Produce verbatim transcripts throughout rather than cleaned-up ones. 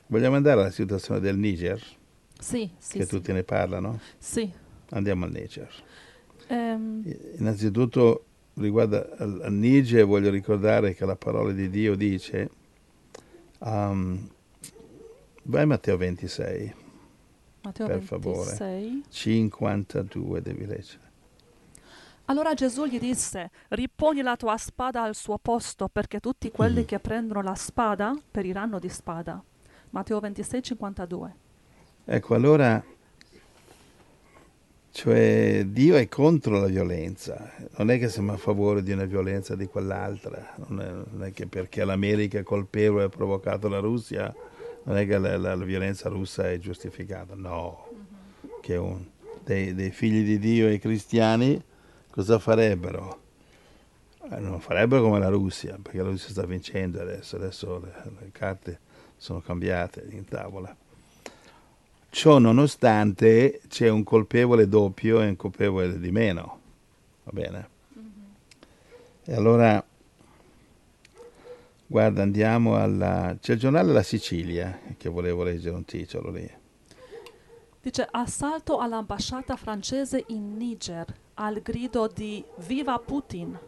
Vogliamo andare alla situazione del Niger, Sì, sì, che sì. tutti ne parlano? Sì. Andiamo al Niger. Ehm, Innanzitutto, riguardo al, al Niger, voglio ricordare che la parola di Dio dice, um, vai a Matteo ventisei, Matteo per favore, ventisei. cinquantadue devi leggere. Allora Gesù gli disse, riponi la tua spada al suo posto, perché tutti quelli che prendono la spada periranno di spada. Matteo ventisei, cinquantadue. Ecco, allora, cioè, Dio è contro la violenza, non è che siamo a favore di una violenza di quell'altra, non è, non è che perché l'America è colpevole e ha provocato la Russia, non è che la, la- la violenza russa è giustificata, no, che un- dei, dei figli di Dio e i cristiani cosa farebbero? Eh, non farebbero come la Russia, perché la Russia sta vincendo adesso, adesso le, le carte sono cambiate in tavola. Ciò nonostante c'è un colpevole doppio e un colpevole di meno, va bene? E allora, guarda, andiamo alla... c'è il giornale La Sicilia, che volevo leggere un titolo lì. Dice assalto all'ambasciata francese in Niger al grido di Viva Putin.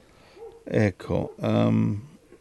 Ecco, um,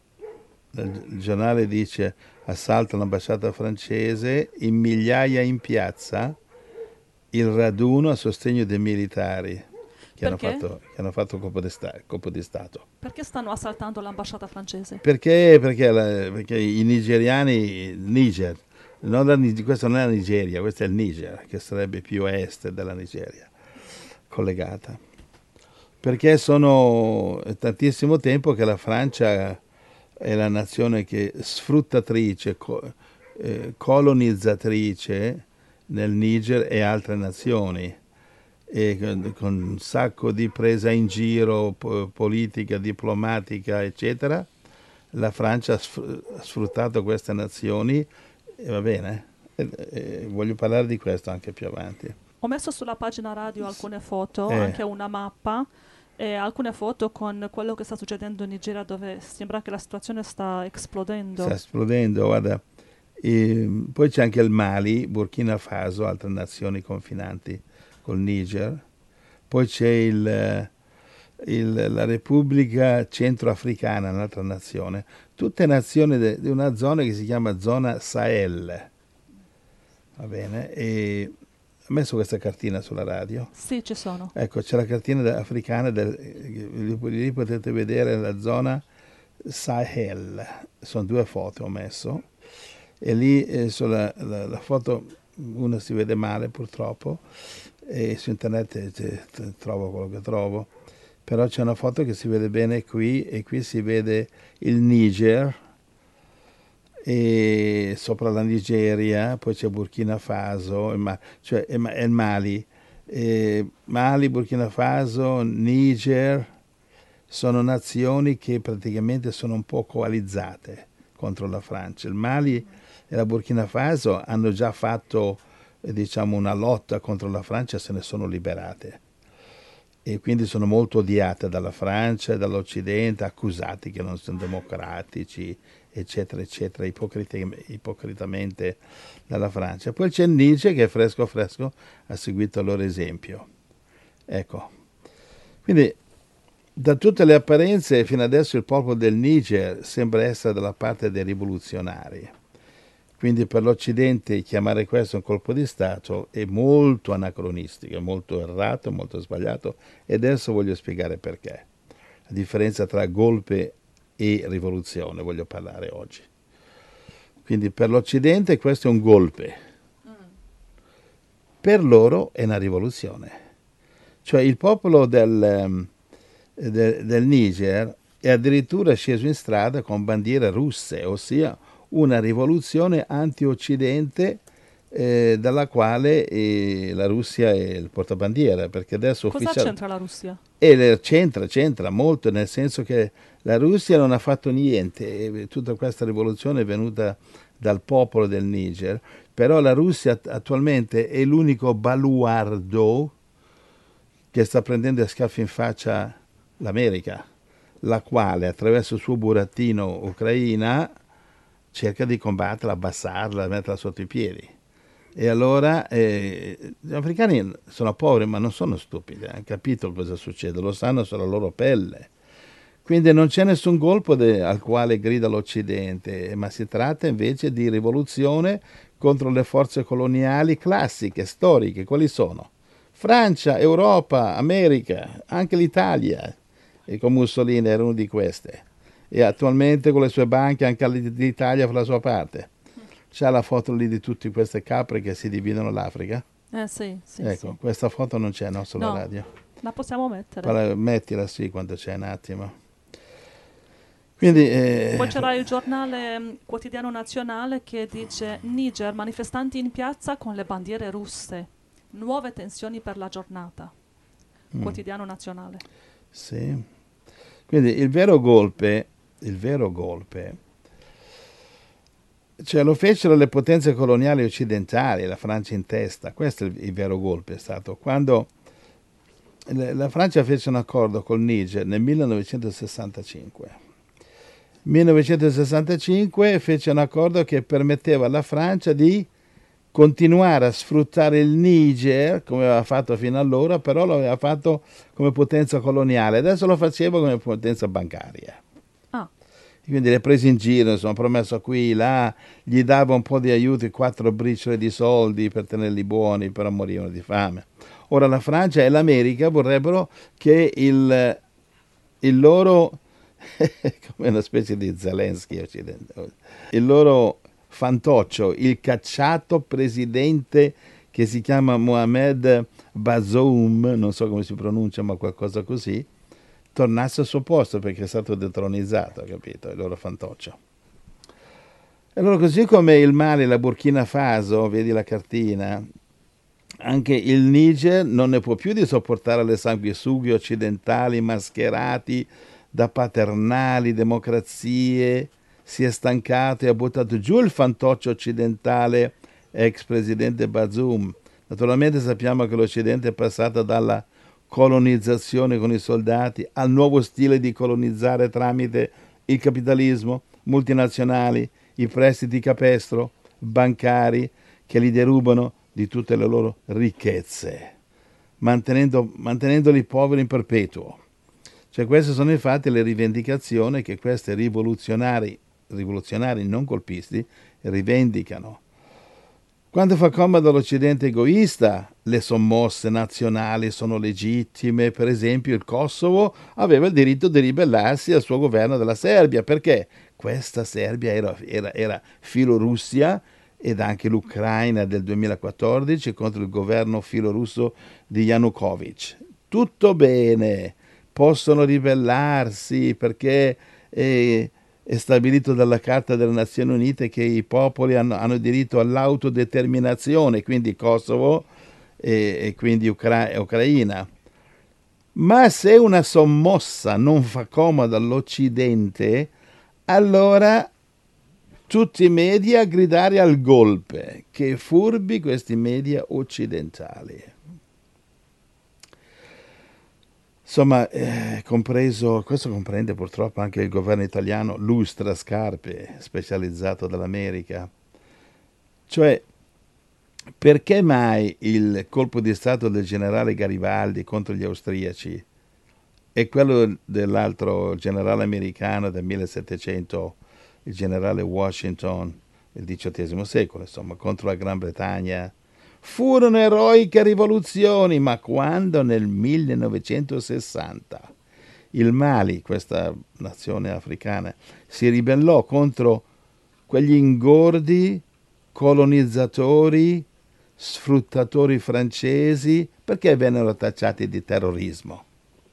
il giornale dice assalto all'ambasciata francese, in migliaia in piazza, il raduno a sostegno dei militari che hanno Perché? fatto, che hanno fatto colpo di, sta- colpo di Stato. Perché stanno assaltando l'ambasciata francese? Perché? Perché, la- perché i nigeriani, Niger, non la Nig- questa non è la Nigeria, questo è il Niger, che sarebbe più a est della Nigeria, collegata. Perché sono è tantissimo tempo che la Francia è la nazione che sfruttatrice, co- eh, colonizzatrice nel Niger e altre nazioni, e con, con un sacco di presa in giro po- politica, diplomatica, eccetera. La Francia ha sfr- ha sfruttato queste nazioni e va bene. E- e voglio parlare di questo anche più avanti. Ho messo sulla pagina radio alcune foto, Eh, anche una mappa e alcune foto con quello che sta succedendo in Nigeria dove sembra che la situazione sta sta esplodendo. esplodendo, guarda. E poi c'è anche il Mali, Burkina Faso, altre nazioni confinanti col Niger. Poi c'è il, eh, il- la Repubblica Centroafricana, un'altra nazione. Tutte nazioni de- di una zona che si chiama zona Sahel. Va bene? E ho messo questa cartina sulla radio. Sì, ci sono. Ecco, c'è la cartina de- africana, del, lì lì potete vedere la zona Sahel. Sono due foto ho messo. E lì eh, sulla la, la foto una si vede male purtroppo, e su internet eh, c- trovo quello che trovo, però c'è una foto che si vede bene qui, e qui si vede il Niger e sopra la Nigeria, poi c'è Burkina Faso, il Ma- cioè è Ma- è il Mali. E Mali, Burkina Faso, Niger sono nazioni che praticamente sono un po' coalizzate contro la Francia. Il Mali e la Burkina Faso hanno già fatto eh, diciamo una lotta contro la Francia e se ne sono liberate, e quindi sono molto odiate dalla Francia e dall'Occidente, accusati che non sono democratici, eccetera, eccetera, ipocriti- ipocritamente dalla Francia. Poi c'è il Niger che è fresco fresco, ha seguito il loro esempio. Ecco, quindi da tutte le apparenze fino adesso il popolo del Niger sembra essere dalla parte dei rivoluzionari. Quindi per l'Occidente chiamare questo un colpo di Stato è molto anacronistico, è molto errato, molto sbagliato, e adesso voglio spiegare perché. La differenza tra golpe e rivoluzione voglio parlare oggi. Quindi per l'Occidente questo è un golpe, per loro è una rivoluzione. Cioè il popolo del, ehm, de- del Niger è addirittura sceso in strada con bandiere russe, ossia una rivoluzione anti-occidente, eh, dalla quale eh, la Russia è il portabandiera, perché adesso Cosa ufficialmente... c'entra la Russia? E c'entra, c'entra molto, nel senso che la Russia non ha fatto niente, e tutta questa rivoluzione è venuta dal popolo del Niger, però la Russia attualmente è l'unico baluardo che sta prendendo a schiaffi in faccia l'America, la quale attraverso il suo burattino Ucraina cerca di combatterla, abbassarla, metterla sotto i piedi. E allora eh, gli africani sono poveri, ma non sono stupidi, hanno capito cosa succede, lo sanno sulla loro pelle. Quindi non c'è nessun colpo de, al quale grida l'Occidente, ma si tratta invece di rivoluzione contro le forze coloniali classiche, storiche. Quali sono? Francia, Europa, America, anche l'Italia, e con Mussolini era uno di queste. E attualmente con le sue banche anche l'Italia fa la sua parte. C'è la foto lì di tutte queste capre che si dividono l'Africa? Eh sì, sì, Ecco, sì. questa foto non c'è, no, sulla No, radio. la possiamo mettere. Parla- mettila sì quando c'è un attimo. Quindi, eh, Poi c'era il giornale mh, quotidiano nazionale che dice Niger, manifestanti in piazza con le bandiere russe. Nuove tensioni per la giornata. Quotidiano nazionale. sì. Quindi il vero golpe, il vero golpe, cioè lo fecero le potenze coloniali occidentali, la Francia in testa. Questo è il, il vero golpe è stato. Quando le- la Francia fece un accordo col Niger nel millenovecentosessantacinque. millenovecentosessantacinque fece un accordo che permetteva alla Francia di continuare a sfruttare il Niger come aveva fatto fino allora, però lo aveva fatto come potenza coloniale, adesso lo faceva come potenza bancaria. Ah, Quindi le prese in giro, sono promesso qui, là, gli dava un po' di aiuti, quattro briciole di soldi per tenerli buoni, però morivano di fame. Ora la Francia e l'America vorrebbero che il, il loro, come una specie di Zelensky occidentale, il loro fantoccio, il cacciato presidente che si chiama Mohamed Bazoum, non so come si pronuncia, ma qualcosa così, tornasse al suo posto perché è stato detronizzato, capito? Il loro fantoccio. E allora, così come il Mali, la Burkina Faso, vedi la cartina, anche il Niger non ne può più di sopportare le sanguisughe occidentali mascherati da paternali democrazie, si è stancato e ha buttato giù il fantoccio occidentale ex presidente Bazoum. Naturalmente sappiamo che l'Occidente è passato dalla colonizzazione con i soldati al nuovo stile di colonizzare tramite il capitalismo, multinazionali, i prestiti capestro, bancari che li derubano di tutte le loro ricchezze, mantenendo, mantenendoli poveri in perpetuo. Cioè queste sono infatti le rivendicazioni che questi rivoluzionari, rivoluzionari non colpisti rivendicano. Quando fa comodo l'Occidente egoista, le sommosse nazionali sono legittime. Per esempio il Kosovo aveva il diritto di ribellarsi al suo governo della Serbia, perché questa Serbia era, era, era filorussia, ed anche l'Ucraina del duemilaquattordici contro il governo filorusso di Yanukovych. Tutto bene, possono ribellarsi perché eh, è stabilito dalla Carta delle Nazioni Unite che i popoli hanno, hanno diritto all'autodeterminazione, quindi Kosovo e, e quindi Ucra- Ucraina. Ma se una sommossa non fa comodo all'Occidente, allora tutti i media a gridare al golpe. Che furbi questi media occidentali. Insomma, eh, compreso, questo comprende purtroppo anche il governo italiano lustrascarpe, specializzato dall'America. Cioè, perché mai il colpo di stato del generale Garibaldi contro gli austriaci e quello dell'altro generale americano del millesettecento, il generale Washington, del diciottesimo secolo, insomma, contro la Gran Bretagna, furono eroiche rivoluzioni, ma quando nel millenovecentosessanta il Mali, questa nazione africana, si ribellò contro quegli ingordi colonizzatori, sfruttatori francesi, perché vennero tacciati di terrorismo?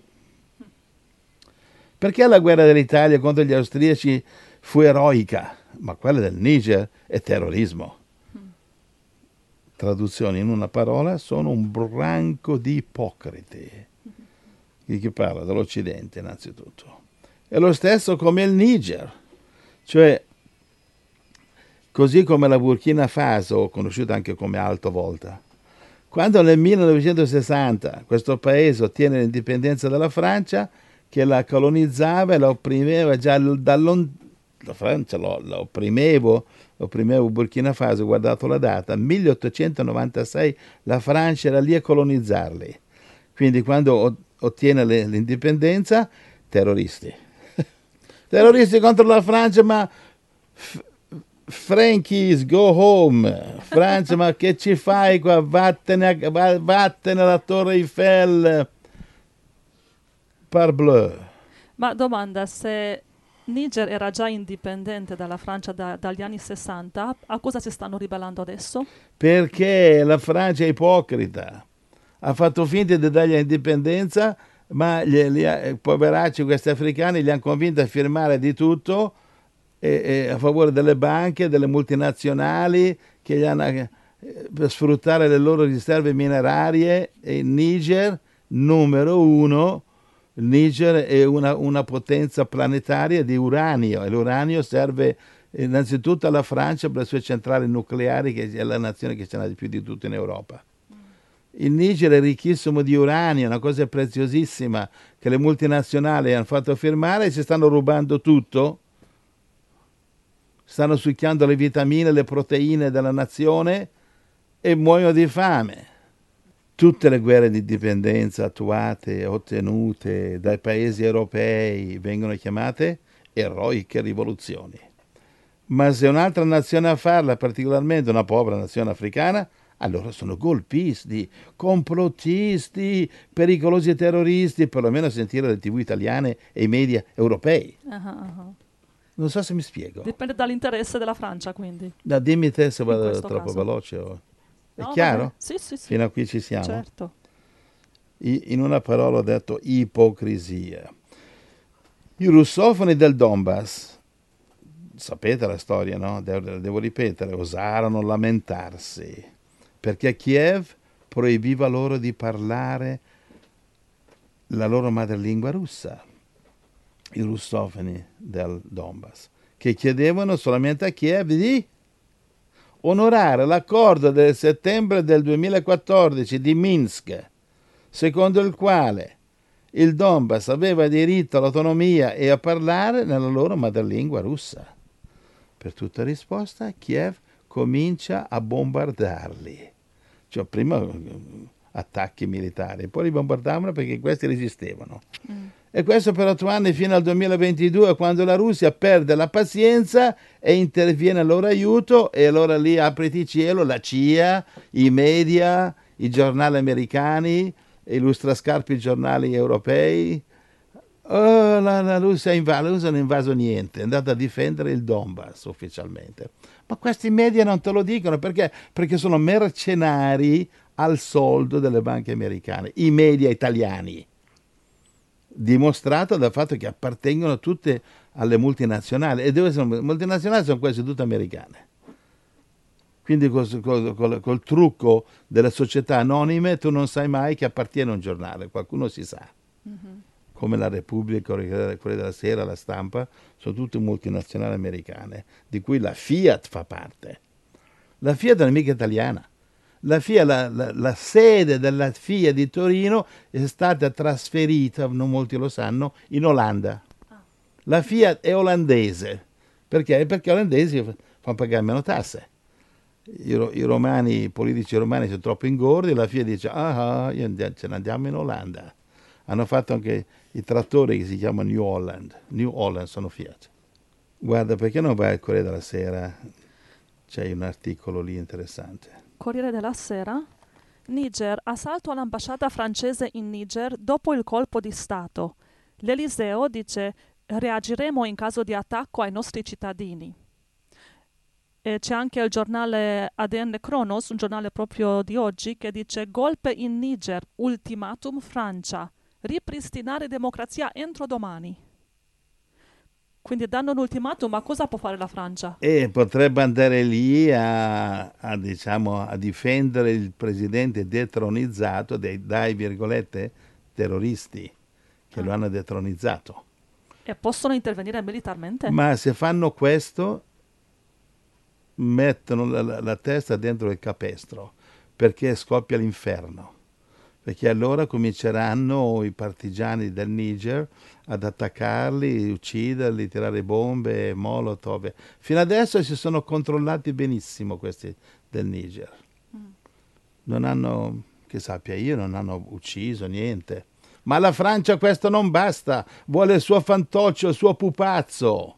Perché la guerra dell'Italia contro gli austriaci fu eroica, ma quella del Niger è terrorismo? Traduzione in una parola, sono un branco di ipocriti. Di chi parla? Dell'Occidente innanzitutto. È lo stesso come il Niger, cioè così come la Burkina Faso, conosciuta anche come Alto Volta. Quando nel millenovecentosessanta questo paese ottiene l'indipendenza dalla Francia, che la colonizzava e la opprimeva già da, lon- la Francia lo, lo opprimevo, opprimevo Burkina Faso, ho guardato la data, milleottocentonovantasei la Francia era lì a colonizzarli. Quindi quando ottiene le, l'indipendenza, terroristi. Terroristi contro la Francia, ma f- Frankies, go home. Francia, ma che ci fai qua? Vattene, a, vattene alla Torre Eiffel. Parbleu. Ma domanda, se Niger era già indipendente dalla Francia da- dagli anni sessanta, a cosa si stanno ribellando adesso? Perché la Francia è ipocrita. Ha fatto finta di dargli l'indipendenza, ma gli, gli, eh, poveracci, questi africani, li hanno convinti a firmare di tutto e, e a favore delle banche, delle multinazionali che gli hanno, eh, per sfruttare le loro riserve minerarie. E il Niger, numero uno, il Niger è una, una potenza planetaria di uranio e l'uranio serve innanzitutto alla Francia per le sue centrali nucleari, che è la nazione che ce n'ha di più di tutto in Europa. Il Niger è ricchissimo di uranio, una cosa preziosissima che le multinazionali hanno fatto firmare e si stanno rubando tutto. Stanno succhiando le vitamine, le proteine della nazione e muoiono di fame. Tutte le guerre di indipendenza attuate, ottenute dai paesi europei vengono chiamate eroiche rivoluzioni. Ma se un'altra nazione a farla, particolarmente una povera nazione africana, allora sono golpisti, complottisti, pericolosi terroristi, perlomeno a sentire le tivù italiane e i media europei. Ah, ah, ah. Non so se mi spiego. Dipende dall'interesse della Francia, quindi. Da, dimmi te se In vado questo troppo caso. veloce. O... È No, chiaro? vabbè. Sì, sì, sì. Fino a qui ci siamo. Certo. I- in una parola ho detto ipocrisia. I russofoni del Donbass, sapete la storia, no? Devo, devo ripetere, osarono lamentarsi perché Kiev proibiva loro di parlare la loro madrelingua russa, i russofoni del Donbass, che chiedevano solamente a Kiev di onorare l'accordo del settembre del duemilaquattordici di Minsk, secondo il quale il Donbass aveva diritto all'autonomia e a parlare nella loro madrelingua russa. Per tutta risposta, Kiev comincia a bombardarli. Cioè, prima attacchi militari, poi li bombardavano perché questi resistevano. Mm. E questo per otto anni fino al duemilaventidue, quando la Russia perde la pazienza e interviene al loro aiuto, e allora lì apriti cielo, la C I A, i media, i giornali americani, i lustrascarpi giornali europei. Oh, la, la Russia ha invaso, la Russia non ha invaso niente, è andata a difendere il Donbass ufficialmente. Ma questi media non te lo dicono perché? Perché sono mercenari al soldo delle banche americane, i media italiani, dimostrato dal fatto che appartengono tutte alle multinazionali, e dove sono multinazionali sono quasi tutte americane. Quindi col, col, col, col trucco delle società anonime tu non sai mai che appartiene a un giornale, qualcuno si sa. Mm-hmm. Come la Repubblica, quelle della Sera, la Stampa, sono tutte multinazionali americane, di cui la Fiat fa parte. La Fiat non è mica italiana. La Fiat, la, la, la sede della Fiat di Torino è stata trasferita, non molti lo sanno, in Olanda. La Fiat è olandese. Perché? Perché gli olandesi fanno pagare meno tasse. I, i romani, i politici romani sono troppo ingordi, la Fiat dice, ah, ah ce ne andiamo in Olanda. Hanno fatto anche i trattori che si chiamano New Holland. New Holland sono Fiat. Guarda, perché non vai al Corriere della Sera? C'è un articolo lì interessante. Corriere della Sera. Niger, assalto all'ambasciata francese in Niger dopo il colpo di Stato. L'Eliseo dice, reagiremo in caso di attacco ai nostri cittadini. E c'è anche il giornale A D N Kronos, un giornale proprio di oggi, che dice, golpe in Niger, ultimatum Francia. Ripristinare democrazia entro domani. Quindi danno un ultimatum, ma cosa può fare la Francia? E potrebbe andare lì a, a, diciamo, a difendere il presidente detronizzato dai, dai virgolette, terroristi che ah. lo hanno detronizzato. E possono intervenire militarmente? Ma se fanno questo, mettono la, la, la testa dentro il capestro, perché scoppia l'inferno. perché allora cominceranno i partigiani del Niger ad attaccarli, ucciderli, tirare bombe, molotov. Fino adesso si sono controllati benissimo questi del Niger. Non hanno, che sappia io, non hanno ucciso niente. Ma alla Francia questo non basta, vuole il suo fantoccio, il suo pupazzo.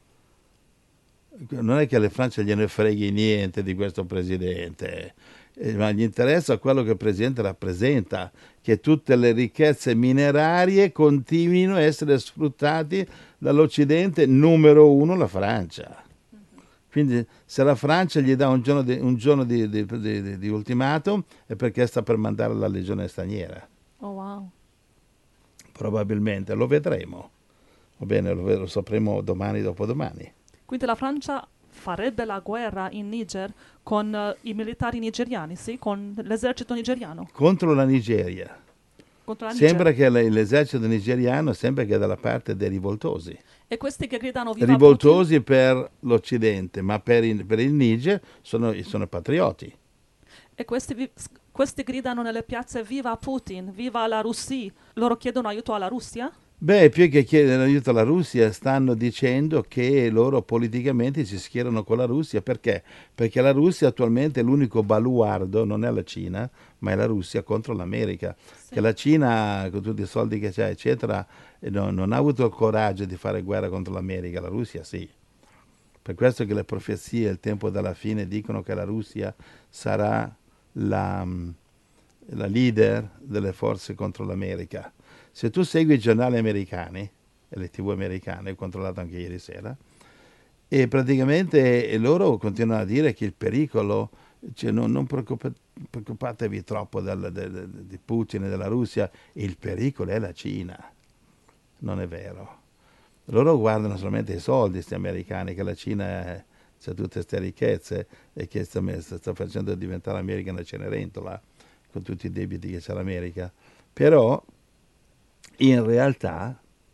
Non è che alle Francia gliene freghi niente di questo presidente, eh, ma gli interessa quello che il presidente rappresenta, che tutte le ricchezze minerarie continuino a essere sfruttate dall'Occidente, numero uno la Francia. Quindi se la Francia gli dà un giorno di, un giorno di, di, di, di ultimatum è perché sta per mandare la legione straniera. Oh, wow. Probabilmente, lo vedremo. Va bene, lo, lo sapremo domani, dopodomani. Quindi la Francia farebbe la guerra in Niger con uh, i militari nigeriani, sì? Con l'esercito nigeriano? Contro la Nigeria. Contro la Sembra Niger. che l'esercito nigeriano sembra che è dalla parte dei rivoltosi. E questi che gridano viva Rivoltosi per l'Occidente, ma per il, per il Niger sono, sono patrioti. E questi, vi- questi gridano nelle piazze viva Putin, viva la Russia. Loro chiedono aiuto alla Russia? Beh, più che chiedere aiuto alla Russia, stanno dicendo che loro politicamente si schierano con la Russia. Perché? Perché la Russia attualmente è l'unico baluardo, non è la Cina, ma è la Russia contro l'America. Sì. Che la Cina, con tutti i soldi che c'ha, eccetera, non, non ha avuto il coraggio di fare guerra contro l'America, la Russia sì. Per questo che le profezie, il tempo della fine, dicono che la Russia sarà la, la leader delle forze contro l'America. Se tu segui i giornali americani e le tivù americane, ho controllato anche ieri sera, e praticamente loro continuano a dire che il pericolo, cioè non, non preoccupa, preoccupatevi troppo del, de, de, di Putin e della Russia, il pericolo è la Cina. Non è vero. Loro guardano solamente i soldi, questi americani, che la Cina ha tutte queste ricchezze e che sta, sta facendo diventare l'America una Cenerentola con tutti i debiti che c'è l'America. Però in realtà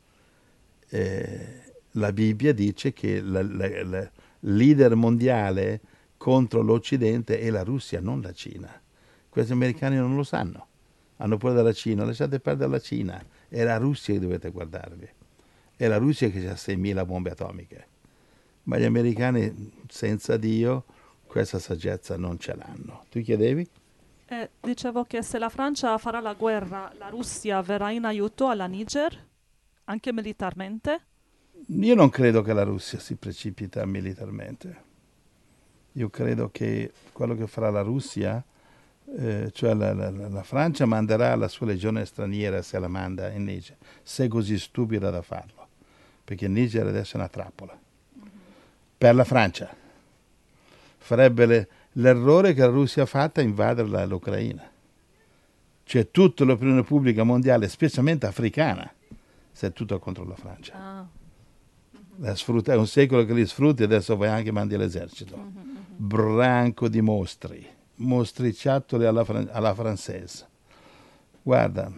eh, la Bibbia dice che la, la, la leader mondiale contro l'Occidente è la Russia, non la Cina. Questi americani non lo sanno. Hanno paura della Cina, lasciate perdere la Cina. È la Russia che dovete guardarvi. È la Russia che ha seimila bombe atomiche. Ma gli americani, senza Dio, questa saggezza non ce l'hanno. Tu chiedevi? Eh, dicevo che se la Francia farà la guerra, la Russia verrà in aiuto alla Niger, anche militarmente? Io non credo che la Russia si precipita militarmente. Io credo che quello che farà la Russia, eh, cioè la, la, la Francia manderà la sua legione straniera, se la manda in Niger, se è così stupida da farlo, perché il Niger adesso è una trappola. Mm-hmm. Per la Francia farebbe le, l'errore che la Russia ha fatto a invadere la, l'Ucraina. Cioè tutta l'opinione pubblica mondiale, specialmente africana, se è tutto contro la Francia. Ah. La sfrutta, è un secolo che li sfrutti, adesso vai anche e mandi l'esercito. Mm-hmm. Branco di mostri, mostriciattoli alla, alla francese. Guarda,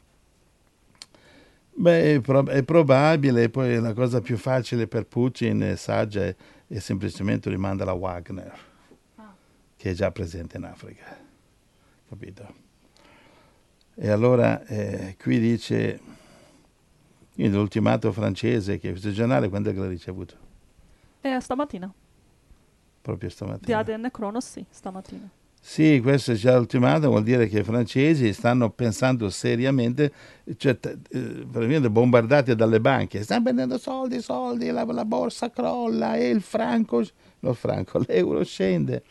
beh, è, pro, è probabile, poi la cosa più facile per Putin e saggia è, è semplicemente rimanda la Wagner, ah. che è già presente in Africa, capito? E allora eh, qui dice, l'ultimato francese, che questo giornale quando è che l'ha ricevuto? Eh, stamattina. Proprio stamattina. Di A D N Cronos, sì, stamattina. Sì, questo è già ultimato, vuol dire che i francesi stanno pensando seriamente, cioè eh, bombardati dalle banche, stanno prendendo soldi, soldi, la, la borsa crolla e il franco, no franco, l'euro scende.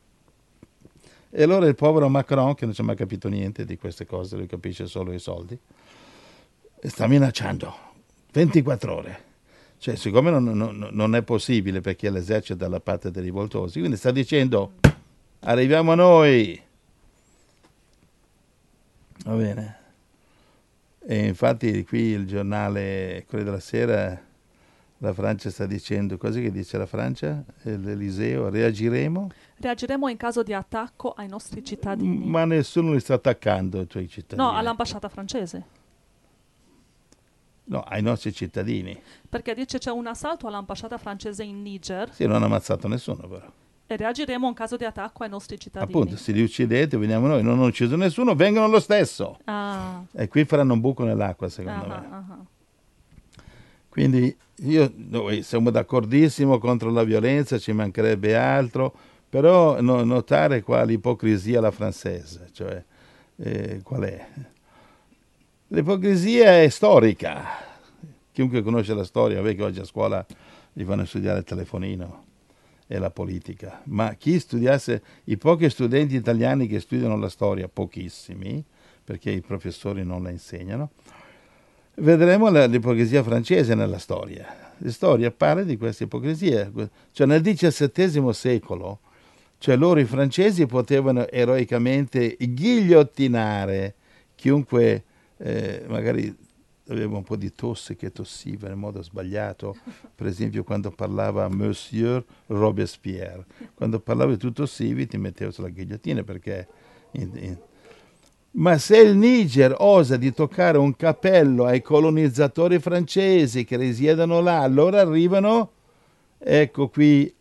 E allora il povero Macron, che non ci ha mai capito niente di queste cose, lui capisce solo i soldi, sta minacciando ventiquattro ore. Cioè, siccome non, non, non è possibile perché l'esercito è dalla parte dei rivoltosi, quindi sta dicendo arriviamo noi. Va bene. E infatti qui il giornale Corriere della Sera, la Francia sta dicendo, così che dice la Francia? L'Eliseo, reagiremo? Reagiremo in caso di attacco ai nostri cittadini. Ma nessuno li sta attaccando ai tuoi cittadini. No, all'ambasciata francese. No, ai nostri cittadini. Perché dice c'è un assalto all'ambasciata francese in Niger. Sì, non ha ammazzato nessuno però. E reagiremo in caso di attacco ai nostri cittadini. Appunto, se li uccidete, veniamo noi, non hanno ucciso nessuno, vengono lo stesso. Ah, E qui faranno un buco nell'acqua, secondo ah, me. ah, ah. Quindi io, noi siamo d'accordissimo contro la violenza, ci mancherebbe altro, però no- notare qua l'ipocrisia alla francese, cioè eh, qual è? L'ipocrisia è storica. Chiunque conosce la storia, vede che oggi a scuola gli fanno studiare il telefonino e la politica, ma chi studiasse, i pochi studenti italiani che studiano la storia, pochissimi, perché i professori non la insegnano, vedremo la- l'ipocrisia francese nella storia. La storia parla di questa ipocrisia. Cioè nel diciassettesimo secolo, cioè loro i francesi potevano eroicamente ghigliottinare chiunque eh, magari aveva un po' di tosse, che tossiva in modo sbagliato, per esempio quando parlava Monsieur Robespierre. Quando parlavi tu tossivi ti mettevo sulla ghigliottina perché... in- in- ma se il Niger osa di toccare un cappello ai colonizzatori francesi che risiedono là, allora arrivano, ecco qui,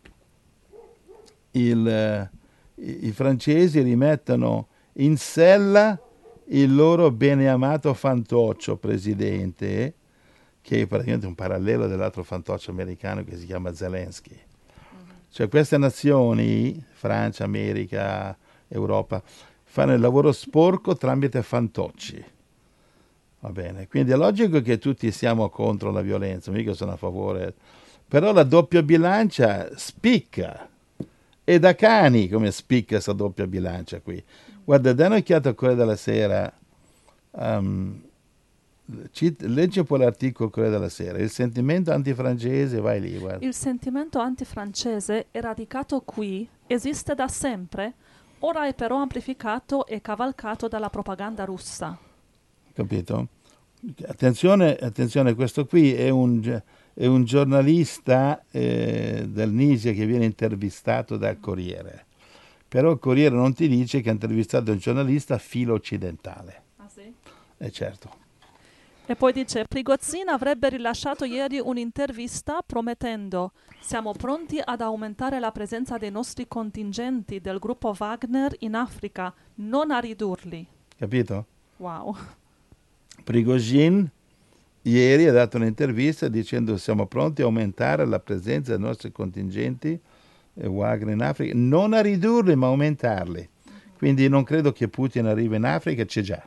il, eh, i, i francesi rimettono in sella il loro beneamato fantoccio presidente, che è praticamente un parallelo dell'altro fantoccio americano che si chiama Zelensky. Cioè queste nazioni, Francia, America, Europa, fanno il lavoro sporco tramite fantocci. Va bene, quindi è logico che tutti siamo contro la violenza, mica sono a favore, però la doppia bilancia spicca, e da cani come spicca questa doppia bilancia qui. Guarda, dai un'occhiata a Corriere della Sera, um, ci- leggi un po' l'articolo Corriere della Sera, il sentimento antifrancese, vai lì, guarda. Il sentimento antifrancese è radicato qui, esiste da sempre, ora è però amplificato e cavalcato dalla propaganda russa. Capito? Attenzione, attenzione, questo qui è un, gi- è un giornalista eh, del Niger che viene intervistato dal Corriere. Però il Corriere non ti dice che ha intervistato un giornalista filo occidentale. Ah sì? E certo. E poi dice, Prigozhin avrebbe rilasciato ieri un'intervista promettendo siamo pronti ad aumentare la presenza dei nostri contingenti del gruppo Wagner in Africa, non a ridurli. Capito? Wow. Prigozhin ieri ha dato un'intervista dicendo siamo pronti a aumentare la presenza dei nostri contingenti eh, Wagner in Africa, non a ridurli ma aumentarli. Quindi non credo che Putin arrivi in Africa, c'è già.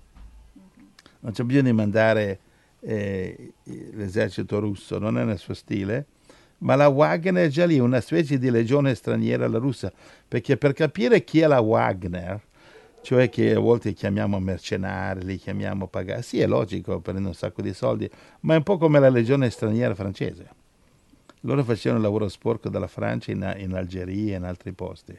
Non c'è bisogno di mandare eh, l'esercito russo, non è nel suo stile, ma la Wagner è già lì, una specie di legione straniera alla Russia, perché per capire chi è la Wagner, cioè che a volte chiamiamo mercenari, li chiamiamo pagati, sì è logico, prende un sacco di soldi, ma è un po' come la legione straniera francese. Loro facevano il lavoro sporco dalla Francia in, in Algeria e in altri posti.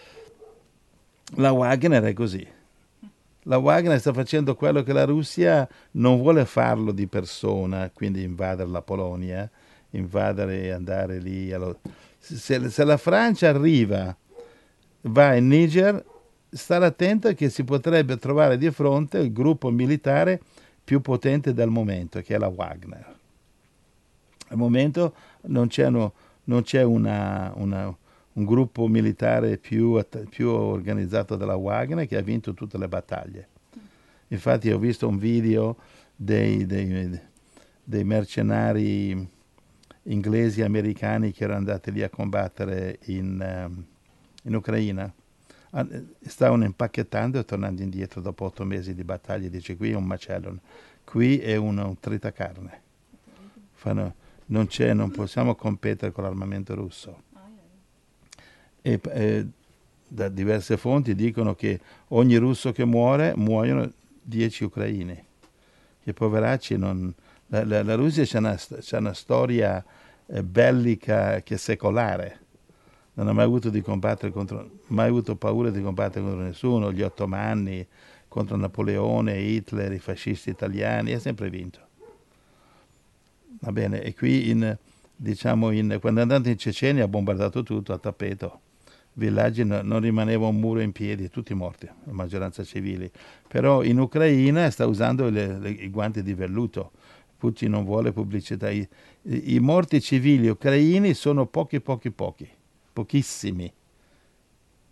La Wagner è così. La Wagner sta facendo quello che la Russia non vuole farlo di persona, quindi invadere la Polonia, invadere e andare lì. Allo... Se, se la Francia arriva, va in Niger, stare attento che si potrebbe trovare di fronte il gruppo militare più potente del momento, che è la Wagner. Al momento non c'è, no, non c'è una, una, un gruppo militare più, più organizzato della Wagner che ha vinto tutte le battaglie. Infatti ho visto un video dei, dei, dei mercenari inglesi e americani che erano andati lì a combattere in, um, in Ucraina. Stavano impacchettando e tornando indietro dopo otto mesi di battaglia. Dice qui è un macello, qui è un, un tritacarne. Fanno, non c'è, non possiamo competere con l'armamento russo. E, eh, da diverse fonti dicono che ogni russo che muore, muoiono dieci ucraini. Che poveracci non... La, la, la Russia c'ha una, c'ha una storia eh, bellica che è secolare. Non ha mai avuto di combattere contro, mai avuto paura di combattere contro nessuno, gli ottomani, contro Napoleone, Hitler, i fascisti italiani, ha sempre vinto. Va bene, e qui in, diciamo in, quando è andato in Cecenia ha bombardato tutto a tappeto. Villaggi no, non rimaneva un muro in piedi, tutti morti, la maggioranza civili. Però in Ucraina sta usando le, le, i guanti di velluto. Putin non vuole pubblicità. I, i morti civili ucraini sono pochi, pochi, pochi, pochissimi.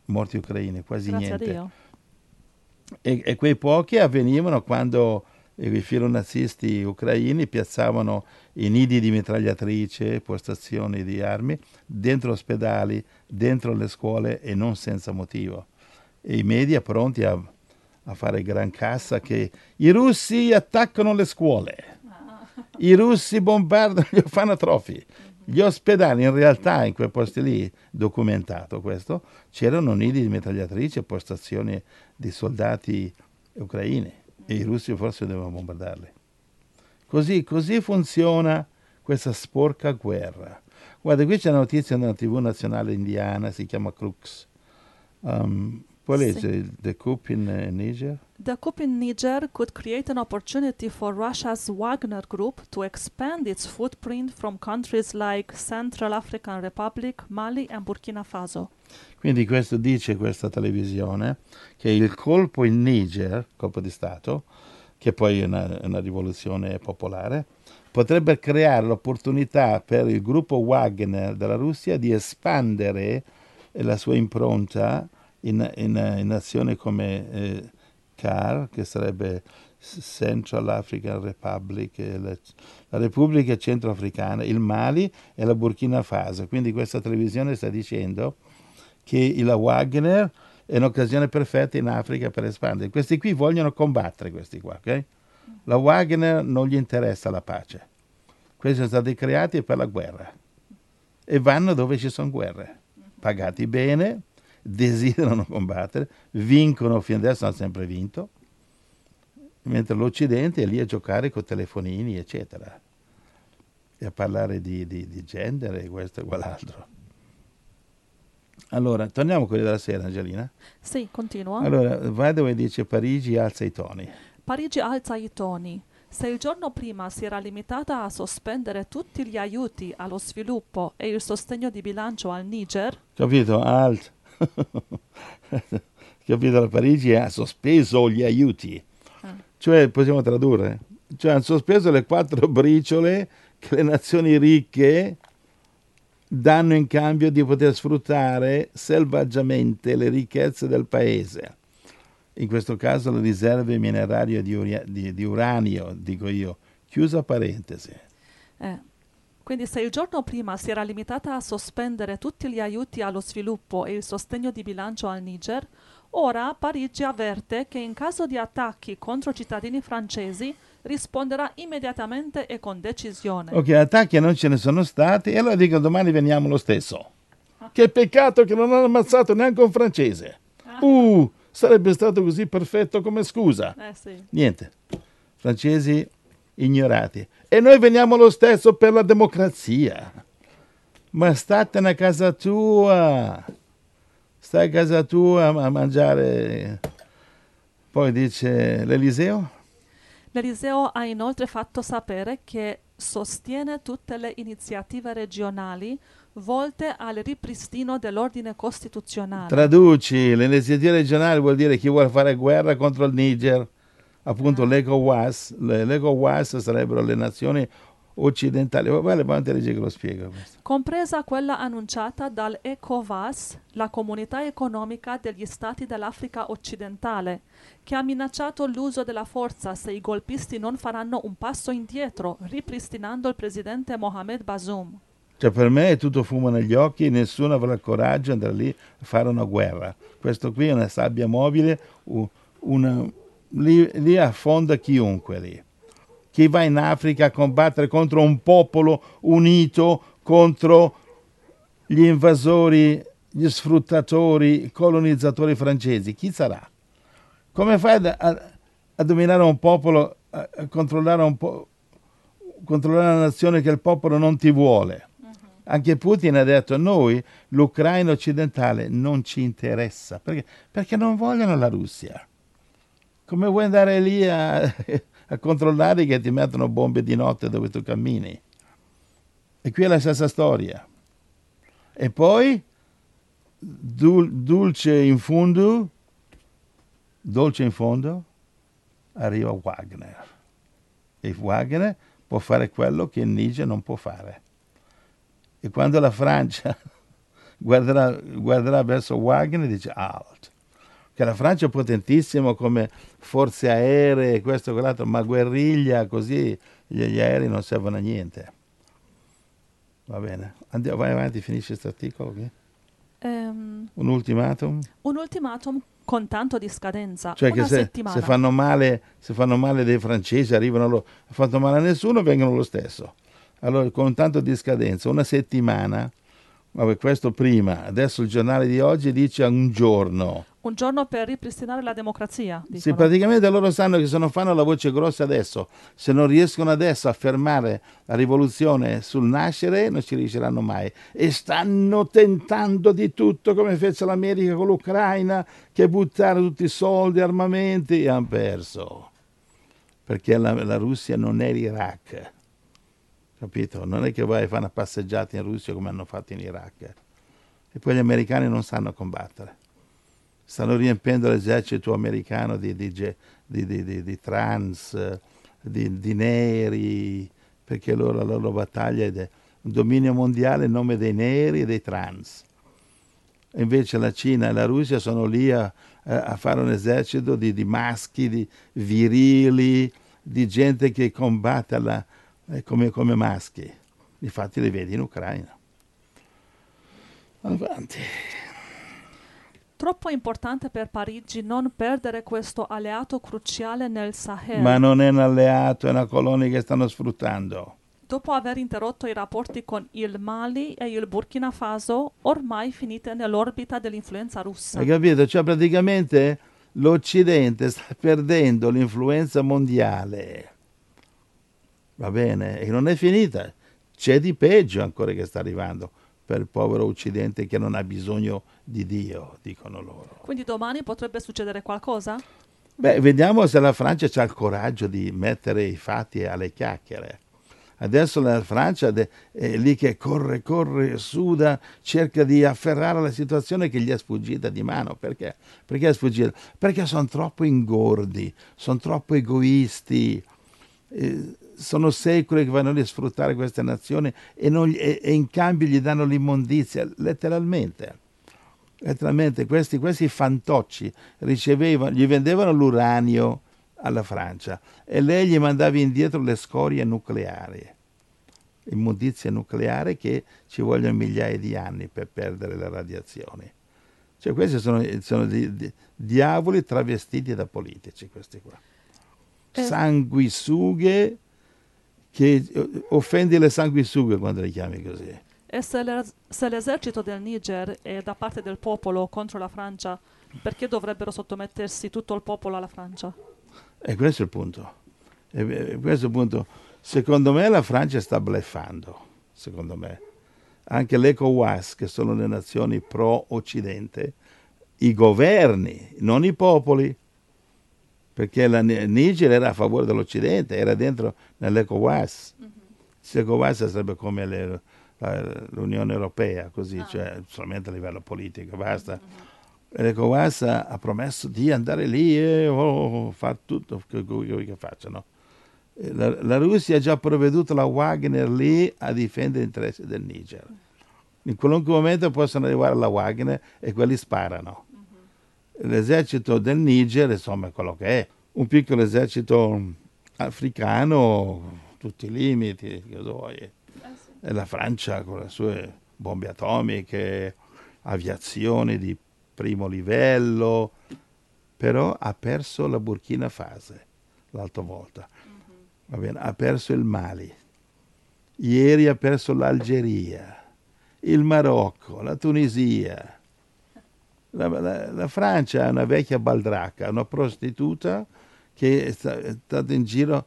morti ucraini, quasi Grazie niente. a Dio. E, e quei pochi avvenivano quando i filonazisti ucraini piazzavano i nidi di mitragliatrice, postazioni di armi, dentro ospedali, dentro le scuole e non senza motivo. E i media pronti a, a fare gran cassa che i russi attaccano le scuole, i russi bombardano gli orfanotrofi. Gli ospedali, in realtà, in quei posti lì, documentato questo, c'erano nidi di mitragliatrice, postazioni di soldati ucraini e i russi forse dovevano bombardarli. Così, così funziona questa sporca guerra. Guarda, qui c'è una notizia nella tivù nazionale indiana, si chiama Crux. Um, puoi Sì. leggere The Coup in uh, Niger? The coup in Niger could create an opportunity for Russia's Wagner Group to expand its footprint from countries like Central African Republic, Mali and Burkina Faso. Quindi questo dice questa televisione che il colpo in Niger, colpo di Stato, che poi è una, una rivoluzione popolare, potrebbe creare l'opportunità per il gruppo Wagner della Russia di espandere la sua impronta in, in, in nazioni come eh, C A R, che sarebbe Central African Republic, la, la Repubblica Centroafricana, il Mali e la Burkina Faso. Quindi questa televisione sta dicendo che la Wagner è un'occasione perfetta in Africa per espandere. Questi qui vogliono combattere, questi qua, ok? La Wagner non gli interessa la pace. Questi sono stati creati per la guerra e vanno dove ci sono guerre. Pagati bene, desiderano combattere, vincono, fino adesso hanno sempre vinto, mentre l'Occidente è lì a giocare con telefonini, eccetera, e a parlare di, di, di gender e questo e quell'altro. Allora, torniamo a quelli della sera, Angelina. Sì, continua. Allora, vai dove dice Parigi alza i toni. Parigi alza i toni. Se il giorno prima si era limitata a sospendere tutti gli aiuti allo sviluppo e il sostegno di bilancio al Niger, Capito? Alt. Capito? La Parigi ha sospeso gli aiuti. eh, Cioè, possiamo tradurre, cioè hanno sospeso le quattro briciole che le nazioni ricche danno in cambio di poter sfruttare selvaggiamente le ricchezze del paese. In questo caso le riserve minerarie di, uri- di, di uranio, dico io, chiusa parentesi. eh. Quindi se il giorno prima si era limitata a sospendere tutti gli aiuti allo sviluppo e il sostegno di bilancio al Niger, ora Parigi avverte che in caso di attacchi contro cittadini francesi risponderà immediatamente e con decisione. Ok, attacchi non ce ne sono stati e allora dico domani veniamo lo stesso. Che peccato che non hanno ammazzato neanche un francese. Uh, sarebbe stato così perfetto come scusa. Eh sì. Niente, francesi ignorati. E noi veniamo lo stesso per la democrazia. Ma statene a casa tua. Stai a casa tua a mangiare. Poi dice l'Eliseo. L'Eliseo ha inoltre fatto sapere che sostiene tutte le iniziative regionali volte al ripristino dell'ordine costituzionale. Traduci, le iniziative regionali vuol dire chi vuole fare guerra contro il Niger, appunto Ah. l'ECOWAS. Le, L'ECOWAS sarebbero le nazioni occidentali. Vale, quante leggi che lo spiega questo? Compresa quella annunciata dal ECOWAS, la comunità economica degli stati dell'Africa occidentale, che ha minacciato l'uso della forza se i golpisti non faranno un passo indietro, ripristinando il presidente Mohamed Bazoum. Cioè per me è tutto fumo negli occhi, nessuno avrà il coraggio di andare lì a fare una guerra. Questo qui è una sabbia mobile, una, lì, lì affonda chiunque lì. Chi va in Africa a combattere contro un popolo unito, contro gli invasori, gli sfruttatori, i colonizzatori francesi, chi sarà? Come fai a, a, a dominare un popolo, a, a controllare un po', controllare una nazione che il popolo non ti vuole? Uh-huh. Anche Putin ha detto: noi, l'Ucraina occidentale, non ci interessa, perché, perché non vogliono la Russia. Come vuoi andare lì a, a controllare che ti mettono bombe di notte dove tu cammini? E qui è la stessa storia. E poi, dul, dulce in fondo, dolce in fondo, arriva Wagner. E Wagner può fare quello che il Niger non può fare. E quando la Francia guarderà, guarderà verso Wagner e dice alt. Che la Francia è potentissima come forze aeree, questo e quell'altro, ma guerriglia così gli, gli aerei non servono a niente. Va bene, andiamo, vai avanti, finisci questo articolo qui. Ehm, Un ultimatum? un ultimatum con tanto di scadenza, Cioè una che se, settimana. se fanno male, se fanno male dei francesi, arrivano loro, non fanno male a nessuno, vengono lo stesso. Allora, con tanto di scadenza, una settimana, vabbè, questo prima, adesso il giornale di oggi dice un giorno. Un giorno per ripristinare la democrazia, dicono. Sì, praticamente loro sanno che se non fanno la voce grossa adesso, se non riescono adesso a fermare la rivoluzione sul nascere, non ci riusciranno mai. E stanno tentando di tutto, come fece l'America con l'Ucraina, che buttare tutti i soldi, armamenti, e hanno perso. Perché la, la Russia non è l'Iraq. Capito? Non è che vai a fare una passeggiata in Russia come hanno fatto in Iraq. E poi gli americani non sanno combattere. Stanno riempiendo l'esercito americano di, di, di, di, di, di trans, di, di neri, perché loro, la loro battaglia è un dominio mondiale in nome dei neri e dei trans. E invece la Cina e la Russia sono lì a, a fare un esercito di, di maschi, di virili, di gente che combatte alla, eh, come, come maschi. Infatti li vedi in Ucraina. Avanti. Troppo importante per Parigi non perdere questo alleato cruciale nel Sahel. Ma non è un alleato, è una colonia che stanno sfruttando. Dopo aver interrotto i rapporti con il Mali e il Burkina Faso, ormai finite nell'orbita dell'influenza russa. Hai capito? Cioè praticamente l'Occidente sta perdendo l'influenza mondiale. Va bene? E non è finita. C'è di peggio ancora che sta arrivando per il povero Occidente che non ha bisogno di Dio, dicono loro. Quindi domani potrebbe succedere qualcosa? Beh, vediamo se la Francia ha il coraggio di mettere i fatti alle chiacchiere. Adesso la Francia è lì che corre, corre, suda, cerca di afferrare la situazione che gli è sfuggita di mano. Perché? Perché è sfuggita? Perché sono troppo ingordi, sono troppo egoisti. Eh, sono secoli che vanno lì a sfruttare queste nazioni e, non, e, e in cambio gli danno l'immondizia, letteralmente. Letteralmente questi, questi fantocci ricevevano, gli vendevano l'uranio alla Francia e lei gli mandava indietro le scorie nucleari, immondizia nucleare che ci vogliono migliaia di anni per perdere le radiazioni. Cioè questi sono, sono di, di, diavoli travestiti da politici, questi qua. Eh. Sanguisughe, che offendi le sanguisughe quando le chiami così. E se, le, se l'esercito del Niger è da parte del popolo contro la Francia, perché dovrebbero sottomettersi tutto il popolo alla Francia? E questo è il punto. E questo è il punto. Secondo me la Francia sta bluffando, secondo me. Anche l'ECOWAS, che sono le nazioni pro-Occidente, i governi, non i popoli, perché la Niger era a favore dell'Occidente, era dentro nell'ECOWAS. Mm-hmm. L'ECOWAS sarebbe come le, la, l'Unione Europea, così, ah. cioè solamente a livello politico, basta. Mm-hmm. L'ECOWAS ha promesso di andare lì e oh, fare tutto che, che, che facciano. La, la Russia ha già provveduto la Wagner lì a difendere gli interessi del Niger. In qualunque momento possono arrivare la Wagner e quelli sparano. Mm-hmm. L'esercito del Niger, insomma, è quello che è. Un piccolo esercito africano, tutti i limiti, che vuoi. Eh sì. E la Francia con le sue bombe atomiche, aviazione di primo livello, però ha perso la Burkina Faso l'altra volta, mm-hmm. Va bene, ha perso il Mali, ieri ha perso l'Algeria, il Marocco, la Tunisia, la, la, la Francia è una vecchia baldracca, una prostituta che è stata in giro,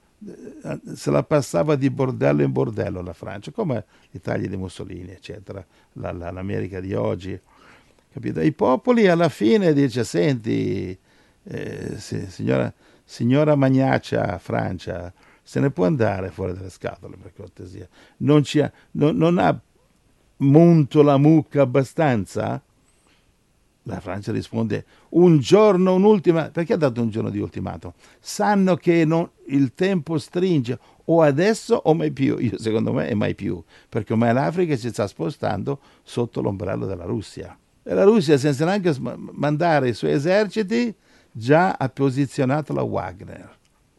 se la passava di bordello in bordello la Francia, come l'Italia di Mussolini, eccetera, la, la, l'America di oggi. Capito? I popoli alla fine dice, senti, eh, sì, signora, signora Magnaccia Francia, se ne può andare fuori dalle scatole, per cortesia. Non, ci ha, non, non ha munto la mucca abbastanza? La Francia risponde un giorno, un'ultima, perché ha dato un giorno di ultimato? Sanno che non, il tempo stringe, o adesso o mai più. Io secondo me è mai più, perché ormai l'Africa si sta spostando sotto l'ombrello della Russia. E la Russia, senza neanche sm- mandare i suoi eserciti, già ha posizionato la Wagner,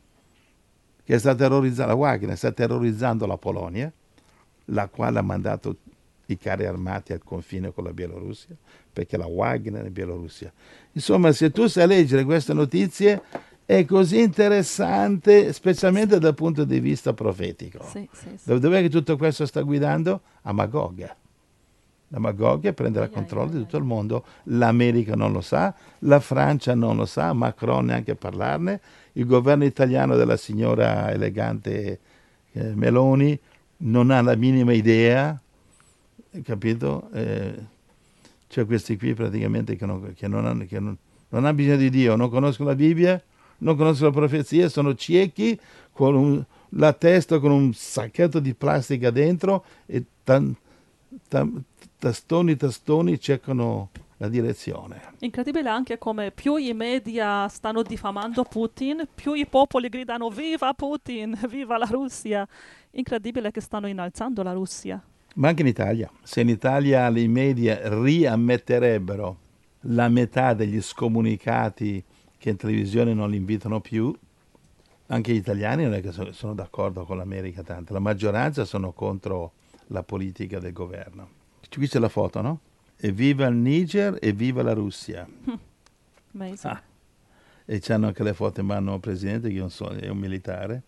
che sta terrorizzando, la Wagner sta terrorizzando la Polonia, la quale ha mandato i carri armati al confine con la Bielorussia, perché la Wagner è in Bielorussia. Insomma, se tu sai leggere queste notizie, è così interessante, specialmente dal punto di vista profetico. Sì, sì, sì. Dov- Dov'è che tutto questo sta guidando? A Magog. La Magog prenderà Ai, ai, controllo di ai, tutto ai. il mondo. L'America non lo sa, la Francia non lo sa, Macron neanche parlarne, il governo italiano della signora elegante eh, Meloni non ha la minima idea, capito? Eh, c'è questi qui praticamente che, non, che, non hanno, che non, non hanno bisogno di Dio, non conoscono la Bibbia, non conoscono la profezia, sono ciechi con un, la testa con un sacchetto di plastica dentro e tan, tan, tastoni tastoni cercano la direzione. Incredibile anche come più i media stanno diffamando Putin, più i popoli gridano viva Putin, viva la Russia. Incredibile che stanno innalzando la Russia. Ma anche in Italia. Se in Italia i media riammetterebbero la metà degli scomunicati che in televisione non li invitano più, anche gli italiani non è che so- sono d'accordo con l'America tanto. La maggioranza sono contro la politica del governo. Qui c'è la foto, no? E viva il Niger e viva la Russia. Amazing. Ah. E c'hanno anche le foto in mano il presidente, che non so, è un militare.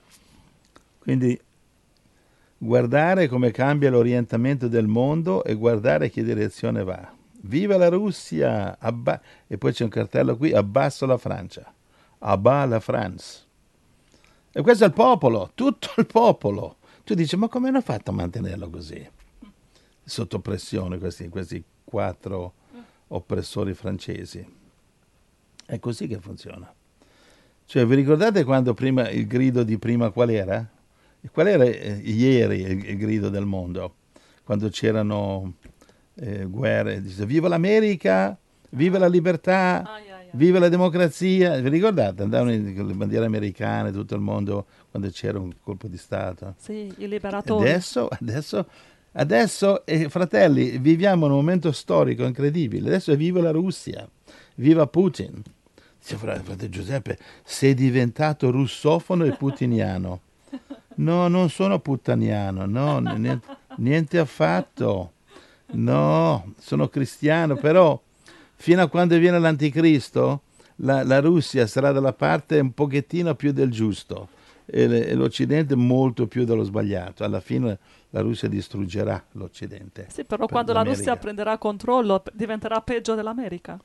Quindi guardare come cambia l'orientamento del mondo e guardare che direzione va. Viva la Russia! Abba- e poi c'è un cartello qui, abbasso la Francia. Abat la France. E questo è il popolo, tutto il popolo. Tu dici, ma come hanno fatto a mantenerlo così? Sotto pressione questi, questi quattro oppressori francesi. È così che funziona. Cioè, vi ricordate quando prima il grido di prima qual era? Qual era eh, ieri il, il grido del mondo? Quando c'erano eh, guerre, dice, viva l'America, viva la libertà, Ai, ai, ai. viva la democrazia. Vi ricordate? Andavano in- con le bandiere americane, tutto il mondo, quando c'era un colpo di Stato. Sì, i liberatori. Adesso, adesso, adesso eh, fratelli, viviamo un momento storico incredibile. Adesso è viva la Russia, viva Putin. Dice, frate Giuseppe, sei diventato russofono e putiniano. No, non sono puttaniano, no, niente, niente affatto. No, sono cristiano, però fino a quando viene l'anticristo, la, la Russia sarà dalla parte un pochettino più del giusto e, le, e l'Occidente molto più dello sbagliato. Alla fine la Russia distruggerà l'Occidente. Sì, però per quando la Russia l'America. prenderà controllo p- diventerà peggio dell'America.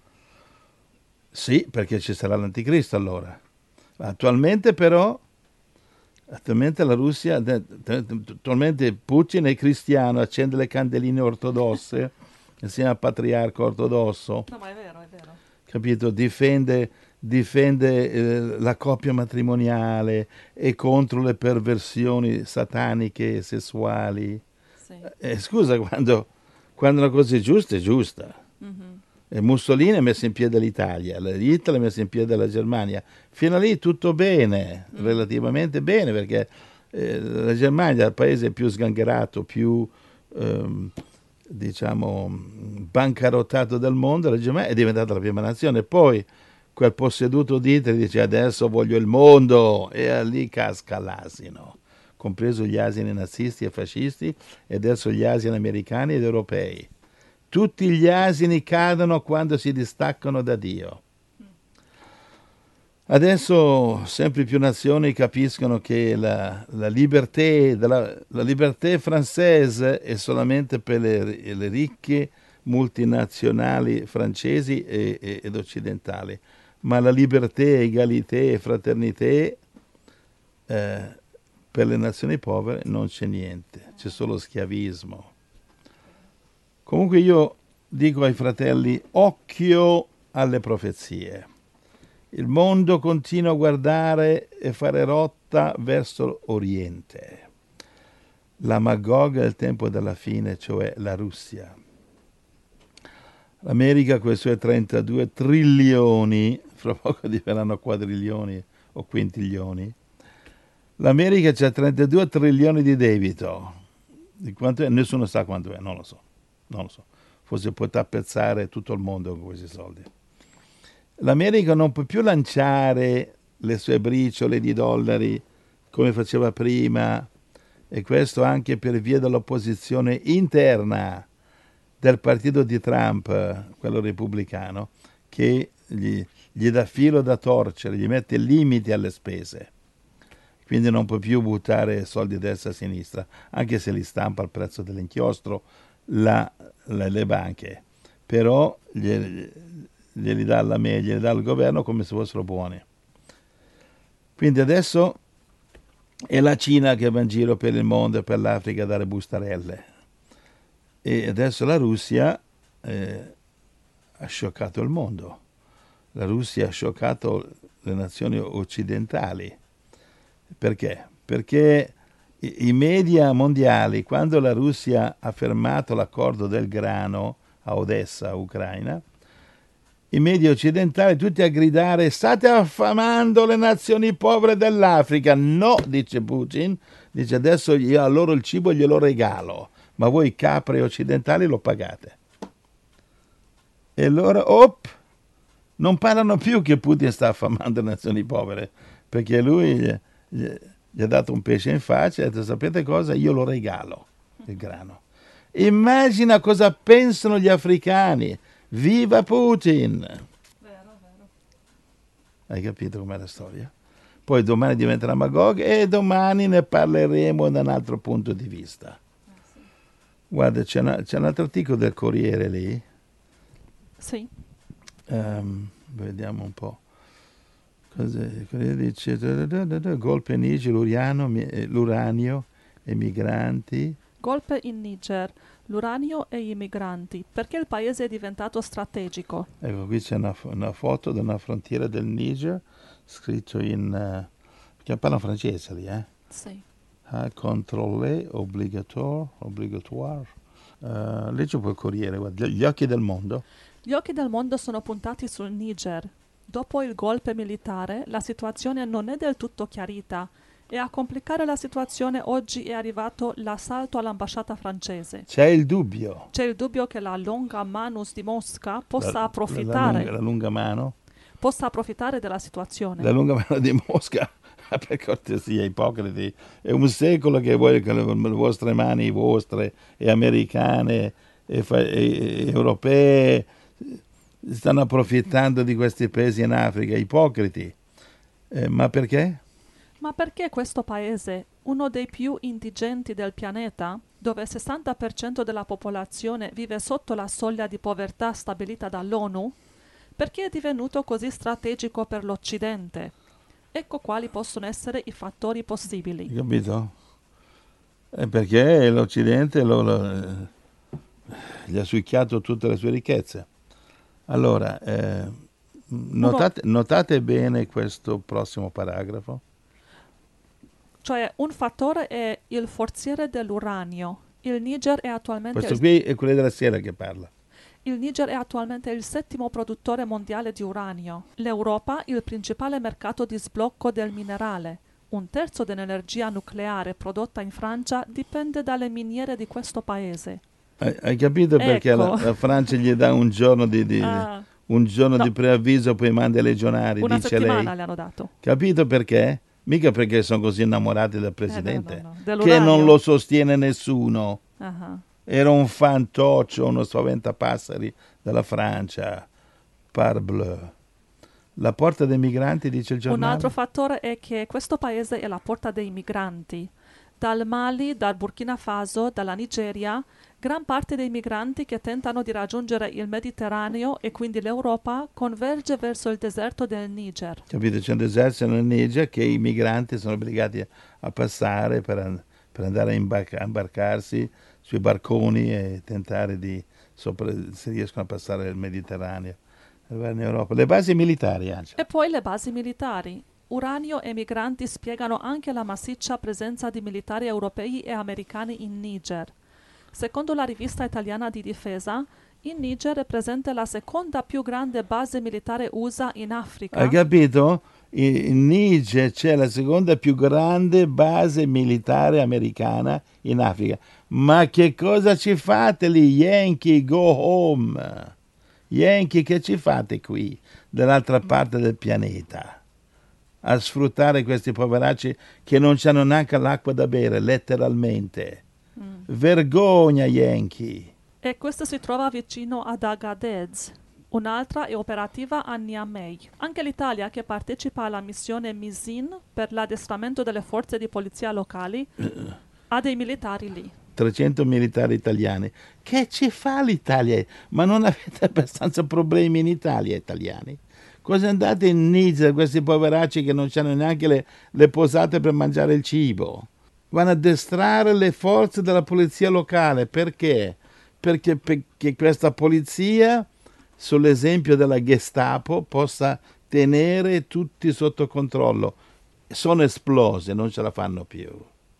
Sì, perché ci sarà l'anticristo allora. Attualmente però, attualmente la Russia, attualmente Putin è cristiano, accende le candeline ortodosse, insieme al patriarca ortodosso, No, ma è vero, è vero. capito? Difende, difende eh, la coppia matrimoniale, è contro le perversioni sataniche e sessuali. Sì. Eh, scusa, quando, quando una cosa è giusta, è giusta. Mhm. E Mussolini ha messo in piedi l'Italia, l'Italia ha messo in piedi la Germania. Fino a lì tutto bene, Mm. relativamente bene, perché eh, la Germania è il paese più sgangherato, più ehm, diciamo bancarottato del mondo. La Germania è diventata la prima nazione. Poi quel posseduto di Hitler dice adesso voglio il mondo, e lì casca l'asino, compreso gli asini nazisti e fascisti, e adesso gli asini americani ed europei. Tutti gli asini cadono quando si distaccano da Dio. Adesso sempre più nazioni capiscono che la, la libertà della, la libertà francese è solamente per le, le ricche multinazionali francesi e, e, ed occidentali, ma la libertà, egalità e fraternità eh, per le nazioni povere non c'è niente, c'è solo schiavismo. Comunque io dico ai fratelli, occhio alle profezie. Il mondo continua a guardare e fare rotta verso l'Oriente. La Magog è il tempo della fine, cioè la Russia. L'America con i suoi trentadue trilioni, fra poco diventeranno quadrilioni o quintiglioni, l'America c'ha trentadue trilioni di debito. Di quanto è? Nessuno sa quanto è, non lo so, non lo so. Forse può tappezzare tutto il mondo con questi soldi. L'America non può più lanciare le sue briciole di dollari come faceva prima, e questo anche per via dell'opposizione interna del partito di Trump, quello repubblicano, che gli, gli dà filo da torcere, gli mette limiti alle spese. Quindi non può più buttare soldi a destra e a sinistra, anche se li stampa al prezzo dell'inchiostro la, la, le banche. Però glieli, glieli dà alla me, glieli dà al governo come se fossero buoni. Quindi adesso è la Cina che va in giro per il mondo e per l'Africa a dare bustarelle. E adesso la Russia eh, ha scioccato il mondo. La Russia ha scioccato le nazioni occidentali. Perché? Perché i, i media mondiali, quando la Russia ha fermato l'accordo del grano a Odessa, Ucraina, i media occidentali tutti a gridare: state affamando le nazioni povere dell'Africa. No, dice Putin, dice adesso io a loro il cibo glielo regalo, ma voi capre occidentali lo pagate. E loro, op, non parlano più che Putin sta affamando le nazioni povere, perché lui gli, gli, gli ha dato un pesce in faccia e ha detto: sapete cosa? Io lo regalo, il grano. Immagina cosa pensano gli africani. Viva Putin! Vero, vero. Hai capito com'è la storia? Poi domani diventerà Magog e domani ne parleremo da un altro punto di vista. Ah, sì. Guarda, c'è, una, c'è un altro articolo del Corriere lì. Sì. Um, vediamo un po'. Cos'è? Dice, da, da, da, da, golpe in Niger, l'uranio e migranti. Golpe in Niger, l'uranio e i migranti. Perché il paese è diventato strategico? Ecco, qui c'è una, una foto di una frontiera del Niger, scritto in... Uh, che parla francese lì, eh? Sì. Ah, contrôlé, obligatoire, obligatoire. Uh, leggi un po' il Corriere, guarda, gli occhi del mondo. Gli occhi del mondo sono puntati sul Niger. Dopo il golpe militare, la situazione non è del tutto chiarita. E a complicare la situazione oggi è arrivato l'assalto all'ambasciata francese. C'è il dubbio. C'è il dubbio che la longa manus di Mosca possa La, approfittare, la, lunga, la lunga mano. possa approfittare della situazione. La lunga mano di Mosca, per cortesia, ipocriti. È un secolo che voi con le vostre mani, vostre e americane e, e, e europee, stanno approfittando di questi paesi in Africa, ipocriti. Eh, ma perché? Ma perché questo paese, uno dei più indigenti del pianeta, dove il sessanta per cento della popolazione vive sotto la soglia di povertà stabilita dall'ONU, perché è divenuto così strategico per l'Occidente? Ecco quali possono essere i fattori possibili. Hai capito? È perché l'Occidente lo, lo, gli ha succhiato tutte le sue ricchezze. Allora, eh, notate, notate bene questo prossimo paragrafo. Cioè, un fattore è il forziere dell'uranio. Il Niger è attualmente Questo il, qui è quello della sera che parla. il Niger è attualmente il settimo produttore mondiale di uranio. L'Europa il principale mercato di sblocco del minerale. Un terzo dell'energia nucleare prodotta in Francia dipende dalle miniere di questo paese. Hai, hai capito perché Ecco. la, la Francia gli dà un giorno di, di, Ah, un giorno no. di preavviso, poi manda i legionari, una dice settimana lei. le hanno dato. Capito perché? Mica perché sono così innamorati del presidente, Eh, no, no, no. che Dell'uranio. non lo sostiene nessuno. Ah, Era un fantoccio, uno spaventapasseri della Francia. Parbleu. La porta dei migranti, dice il Un giornale. altro fattore è che questo paese è la porta dei migranti. Dal Mali, dal Burkina Faso, dalla Nigeria, gran parte dei migranti che tentano di raggiungere il Mediterraneo e quindi l'Europa converge verso il deserto del Niger. Capito? C'è un deserto nel Niger che i migranti sono obbligati a passare per, an- per andare a imbarca- imbarcarsi sui barconi e tentare di, sopra- se riescono a passare il Mediterraneo, arrivare in Europa. Le basi militari, Angela. E poi le basi militari. Uranio e migranti spiegano anche la massiccia presenza di militari europei e americani in Niger. Secondo la rivista italiana di difesa, in Niger è presente la seconda più grande base militare U S A in Africa. Hai capito? In Niger c'è la seconda più grande base militare americana in Africa. Ma che cosa ci fate lì? Yankee, go home! Yankee, che ci fate qui, dall'altra parte del pianeta? A sfruttare questi poveracci che non hanno neanche l'acqua da bere, letteralmente. Mm. Vergogna, Yankee! E questo si trova vicino ad Agadez. Un'altra è operativa a Niamey. Anche l'Italia, che partecipa alla missione MISIN per l'addestramento delle forze di polizia locali, ha dei militari lì. trecento militari italiani. Che ci fa l'Italia? Ma non avete abbastanza problemi in Italia, italiani? Cosa andate in Niger, questi poveracci che non hanno neanche le, le posate per mangiare il cibo? Vanno a addestrare le forze della polizia locale. Perché? Perché, perché questa polizia, sull'esempio della Gestapo, possa tenere tutti sotto controllo. Sono esplose, non ce la fanno più.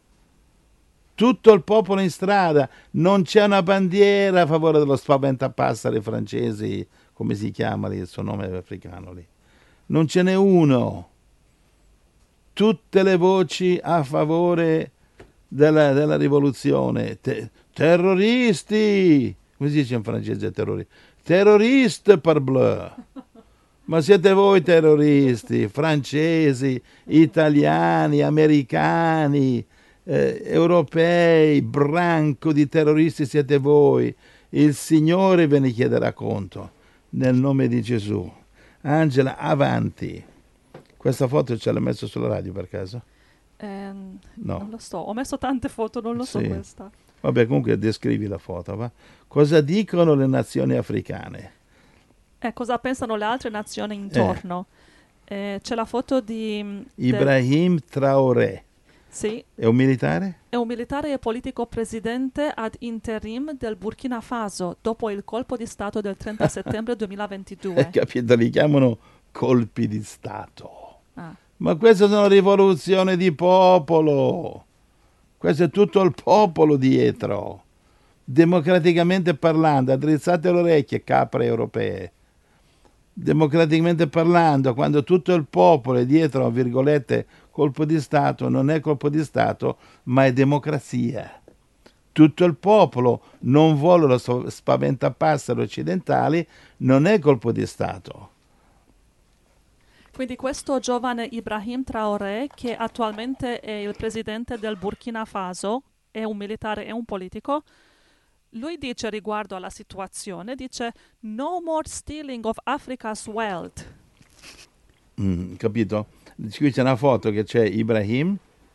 Tutto il popolo in strada, non c'è una bandiera a favore dello spaventapasseri francesi, come si chiama lì, il suo nome africano lì. Non ce n'è uno. Tutte le voci a favore della, della rivoluzione. Te, terroristi! Come si dice in francese terroristi? Terroriste parbleu! Ma siete voi terroristi, francesi, italiani, americani, eh, europei, branco di terroristi siete voi. Il Signore ve ne chiederà conto, nel nome di Gesù. Angela, avanti. Questa foto ce l'ha messa sulla radio per caso? Eh, no. Non lo so, ho messo tante foto, non lo sì. so questa. Vabbè, comunque descrivi la foto, va? Cosa dicono le nazioni africane? Eh, cosa pensano le altre nazioni intorno? Eh. Eh, c'è la foto di... Ibrahim del... Traoré. Sì. È un militare? È un militare e politico presidente ad interim del Burkina Faso dopo il colpo di Stato del trenta settembre duemilaventidue. Capito? Li chiamano colpi di Stato. Ah. Ma queste sono rivoluzioni di popolo. Questo è tutto il popolo dietro. Democraticamente parlando, addrizzate le orecchie, capre europee. Democraticamente parlando, quando tutto il popolo è dietro, virgolette, colpo di Stato, non è colpo di Stato, ma è democrazia. Tutto il popolo non vuole lo spaventapasseri occidentali, non è colpo di Stato. Quindi questo giovane Ibrahim Traoré, che attualmente è il presidente del Burkina Faso, è un militare e un politico, lui dice riguardo alla situazione, dice no more stealing of Africa's wealth. Mm, capito? Qui c'è una foto che c'è Ibrahim,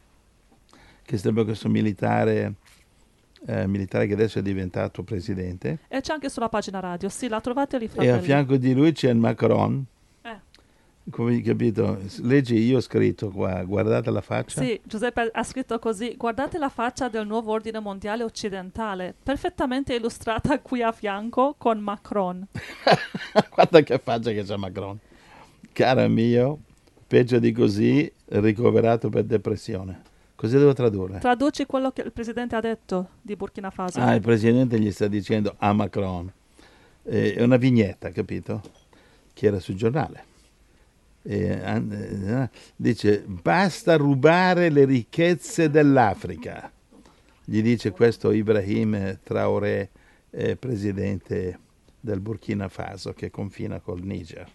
che sembra questo militare, eh, militare che adesso è diventato presidente. E c'è anche sulla pagina radio, sì, la trovate lì, fratelli. E a fianco di lui c'è il Macron. Eh. Come capito? Leggi, io ho scritto qua, guardate la faccia. Sì, Giuseppe ha scritto così, guardate la faccia del nuovo ordine mondiale occidentale, perfettamente illustrata qui a fianco con Macron. Guarda che faccia che c'è Macron. Caro mio, peggio di così, ricoverato per depressione. Cosa devo tradurre? Traduci quello che il presidente ha detto di Burkina Faso. Ah, il presidente gli sta dicendo a Macron. Eh, è una vignetta, capito? Che era sul giornale. Eh, dice basta rubare le ricchezze dell'Africa, gli dice questo Ibrahim Traoré, eh, presidente del Burkina Faso che confina col Niger.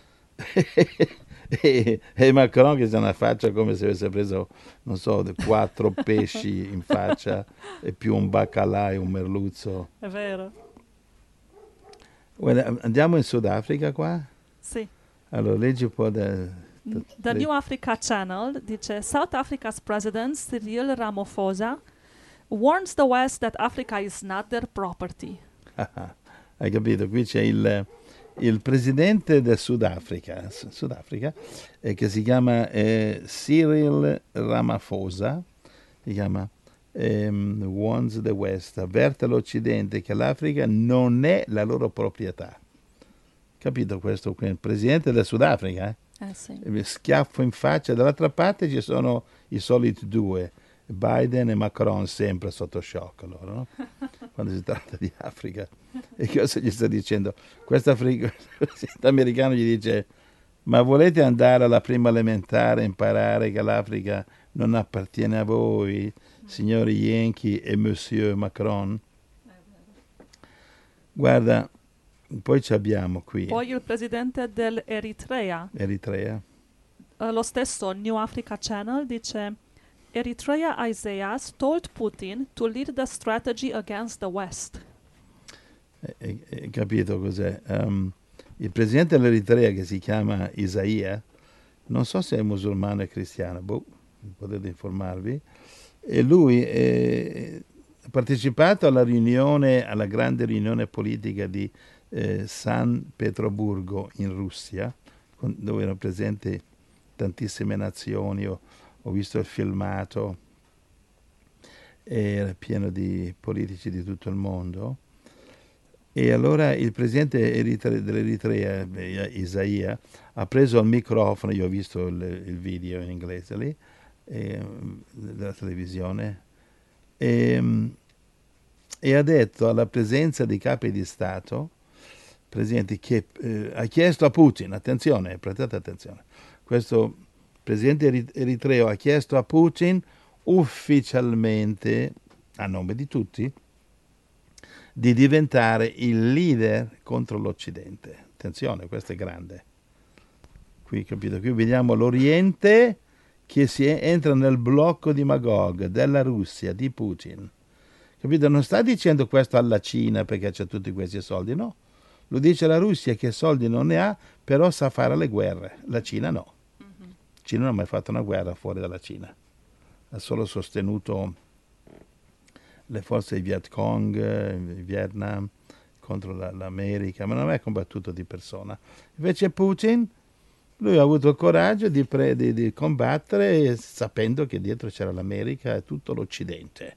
e, e Macron che c'ha una faccia come se avesse preso, non so, quattro pesci in faccia e più un baccalà e un merluzzo. È vero. Guarda, andiamo in Sudafrica qua? Sì. Allora, leggi un po' da... The New Africa Channel dice South Africa's President Cyril Ramaphosa warns the West that Africa is not their property. Hai capito? Qui c'è il, il presidente del Sudafrica, Sudafrica eh, che si chiama eh, Cyril Ramaphosa, si chiama um, warns the West, avverte l'Occidente che l'Africa non è la loro proprietà. Capito questo? Il presidente del Sudafrica, eh? Eh sì. Schiaffo in faccia. Dall'altra parte ci sono i soliti due, Biden e Macron sempre sotto shock loro, no? Quando si tratta di Africa. E cosa gli sta dicendo? Questo presidente americano gli dice: ma volete andare alla prima elementare e imparare che l'Africa non appartiene a voi, signori Yankee e Monsieur Macron? Guarda, poi ci abbiamo qui Poi il presidente dell'Eritrea, Eritrea. eh, lo stesso New Africa Channel dice: Eritrea Isaias told Putin to lead the strategy against the West. Hai capito cos'è? Um, il presidente dell'Eritrea, che si chiama Isaia, non so se è musulmano o cristiano, boh, potete informarvi, e lui è, ha partecipato alla riunione, alla grande riunione politica di eh, San Pietroburgo in Russia, con, dove erano presenti tantissime nazioni. Ho, ho visto il filmato, era pieno di politici di tutto il mondo. E allora il presidente Eritre- dell'Eritrea, eh, Isaia, ha preso il microfono, io ho visto il, il video in inglese lì, eh, della televisione, e, e ha detto alla presenza di capi di Stato, presidenti, che eh, ha chiesto a Putin, attenzione, prestate attenzione, questo presidente erit- eritreo ha chiesto a Putin ufficialmente, a nome di tutti, di diventare il leader contro l'Occidente. Attenzione, questo è grande. Qui, capito? Qui vediamo l'Oriente che si è, entra nel blocco di Magog, della Russia, di Putin. Capito? Non sta dicendo questo alla Cina perché c'ha tutti questi soldi, no. Lo dice la Russia che soldi non ne ha, però sa fare le guerre. La Cina no. Mm-hmm. La Cina non ha mai fatto una guerra fuori dalla Cina. Ha solo sostenuto le forze di Viet Cong, in Vietnam, contro la, l'America, ma non è combattuto di persona. Invece Putin, lui ha avuto il coraggio di, pre, di, di combattere sapendo che dietro c'era l'America e tutto l'Occidente.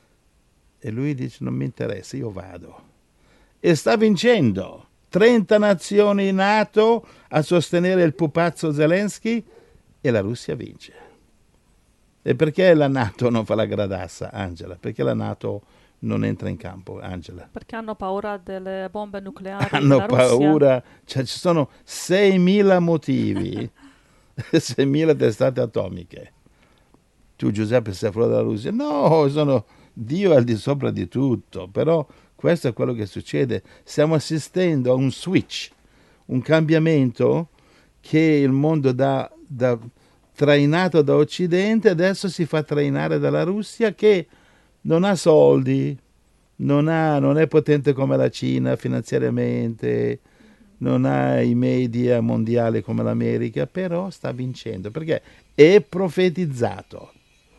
E lui dice: non mi interessa, io vado. E sta vincendo. trenta nazioni NATO a sostenere il pupazzo Zelensky e la Russia vince. E perché la NATO non fa la gradassa, Angela? Perché la NATO non entra in campo, Angela? Perché hanno paura delle bombe nucleari Hanno della Russia. paura, cioè ci sono seimila motivi, seimila testate atomiche. Tu, Giuseppe, sei fuori dalla Russia? No, sono Dio al di sopra di tutto, però questo è quello che succede. Stiamo assistendo a un switch, un cambiamento che il mondo dà... da trainato da Occidente, adesso si fa trainare dalla Russia, che non ha soldi, non, ha, non è potente come la Cina finanziariamente, non ha i media mondiali come l'America, però sta vincendo, perché è profetizzato.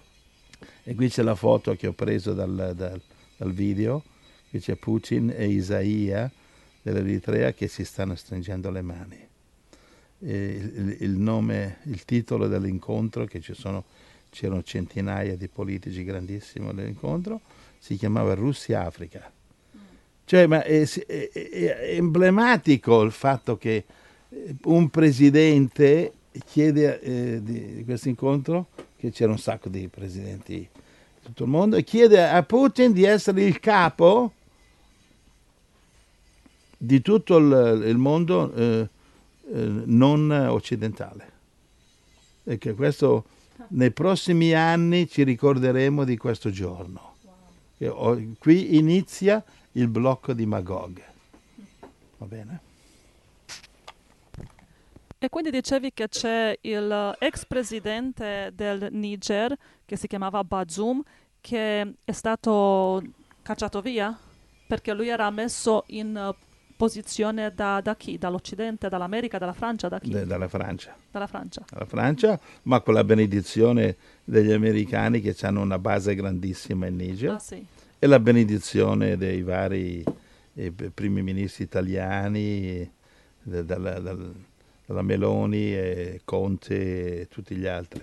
E qui c'è la foto che ho preso dal, dal, dal video, qui c'è Putin e Isaia dell'Eritrea che si stanno stringendo le mani. Il, il nome, il titolo dell'incontro, che ci sono, c'erano centinaia di politici grandissimi all'incontro, si chiamava Russia-Africa. Cioè, ma è, è, è emblematico il fatto che un presidente chiede eh, di questo incontro, che c'era un sacco di presidenti di tutto il mondo, e chiede a Putin di essere il capo di tutto il, il mondo eh, non occidentale, e che questo nei prossimi anni ci ricorderemo di questo giorno. Wow. Qui inizia il blocco di Magog, va bene? E quindi dicevi che c'è il ex presidente del Niger che si chiamava Bazoum, che è stato cacciato via perché lui era messo in posizione da, da chi? Dall'Occidente, dall'America, dalla Francia, da chi? De, dalla Francia. Dalla Francia. Dalla Francia, ma con la benedizione degli americani che hanno una base grandissima in Niger. Ah, sì. E la benedizione dei vari eh, primi ministri italiani, de, dalla, dal, dalla Meloni e Conte e tutti gli altri.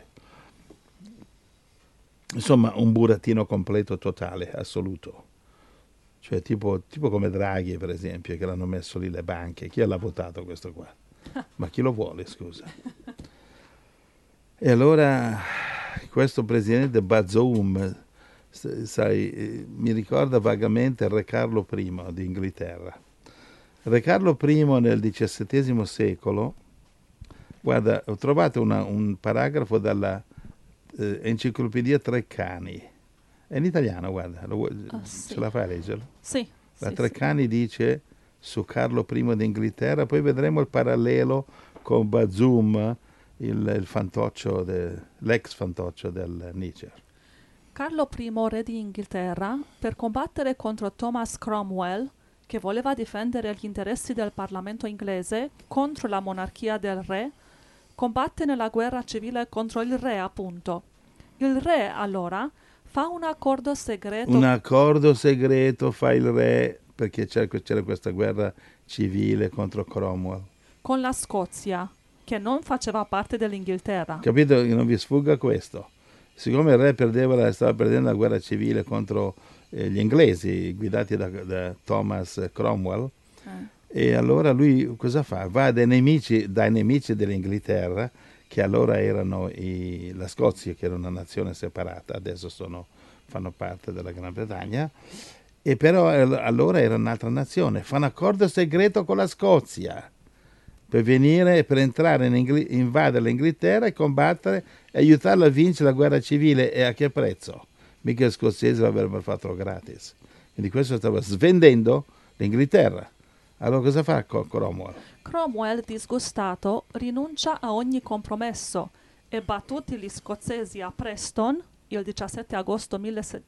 Insomma, un burattino completo, totale, assoluto. Cioè tipo, tipo come Draghi, per esempio, che l'hanno messo lì le banche. Chi l'ha votato questo qua? Ma chi lo vuole, scusa? E allora questo presidente Bazoum, sai, mi ricorda vagamente il re Carlo primo d'Inghilterra. Re Carlo primo nel diciassettesimo secolo, guarda, ho trovato una, un paragrafo dalla eh, Enciclopedia Treccani, è in italiano, guarda, lo, Ah, sì. ce la fai a leggerlo? Sì. La sì, Treccani sì. Dice su Carlo primo d'Inghilterra, poi vedremo il parallelo con Bazoum, il, il fantoccio, de, l'ex fantoccio del Niger. Carlo primo, re di Inghilterra, per combattere contro Thomas Cromwell, che voleva difendere gli interessi del Parlamento inglese contro la monarchia del re, combatte nella guerra civile contro il re, appunto. Il re, allora, fa un accordo segreto... Un accordo segreto fa il re, perché c'era, c'era questa guerra civile contro Cromwell. Con la Scozia, che non faceva parte dell'Inghilterra. Capito? Che non vi sfugga questo. Siccome il re perdeva, stava perdendo la guerra civile contro eh, gli inglesi, guidati da, da Thomas Cromwell, eh. E allora lui cosa fa? Va dai nemici, dai nemici dell'Inghilterra, che allora erano i, la Scozia, che era una nazione separata, adesso sono, fanno parte della Gran Bretagna, e però allora era un'altra nazione. Fa un accordo segreto con la Scozia per venire, per entrare in Ingl- invadere l'Inghilterra e combattere e aiutarla a vincere la guerra civile. E a che prezzo? Mica gli scozzesi l'avrebbero fatto gratis. Quindi questo stava svendendo l'Inghilterra. Allora cosa fa Cromwell? Cromwell, disgustato, rinuncia a ogni compromesso e, battuti gli scozzesi a Preston il diciassette agosto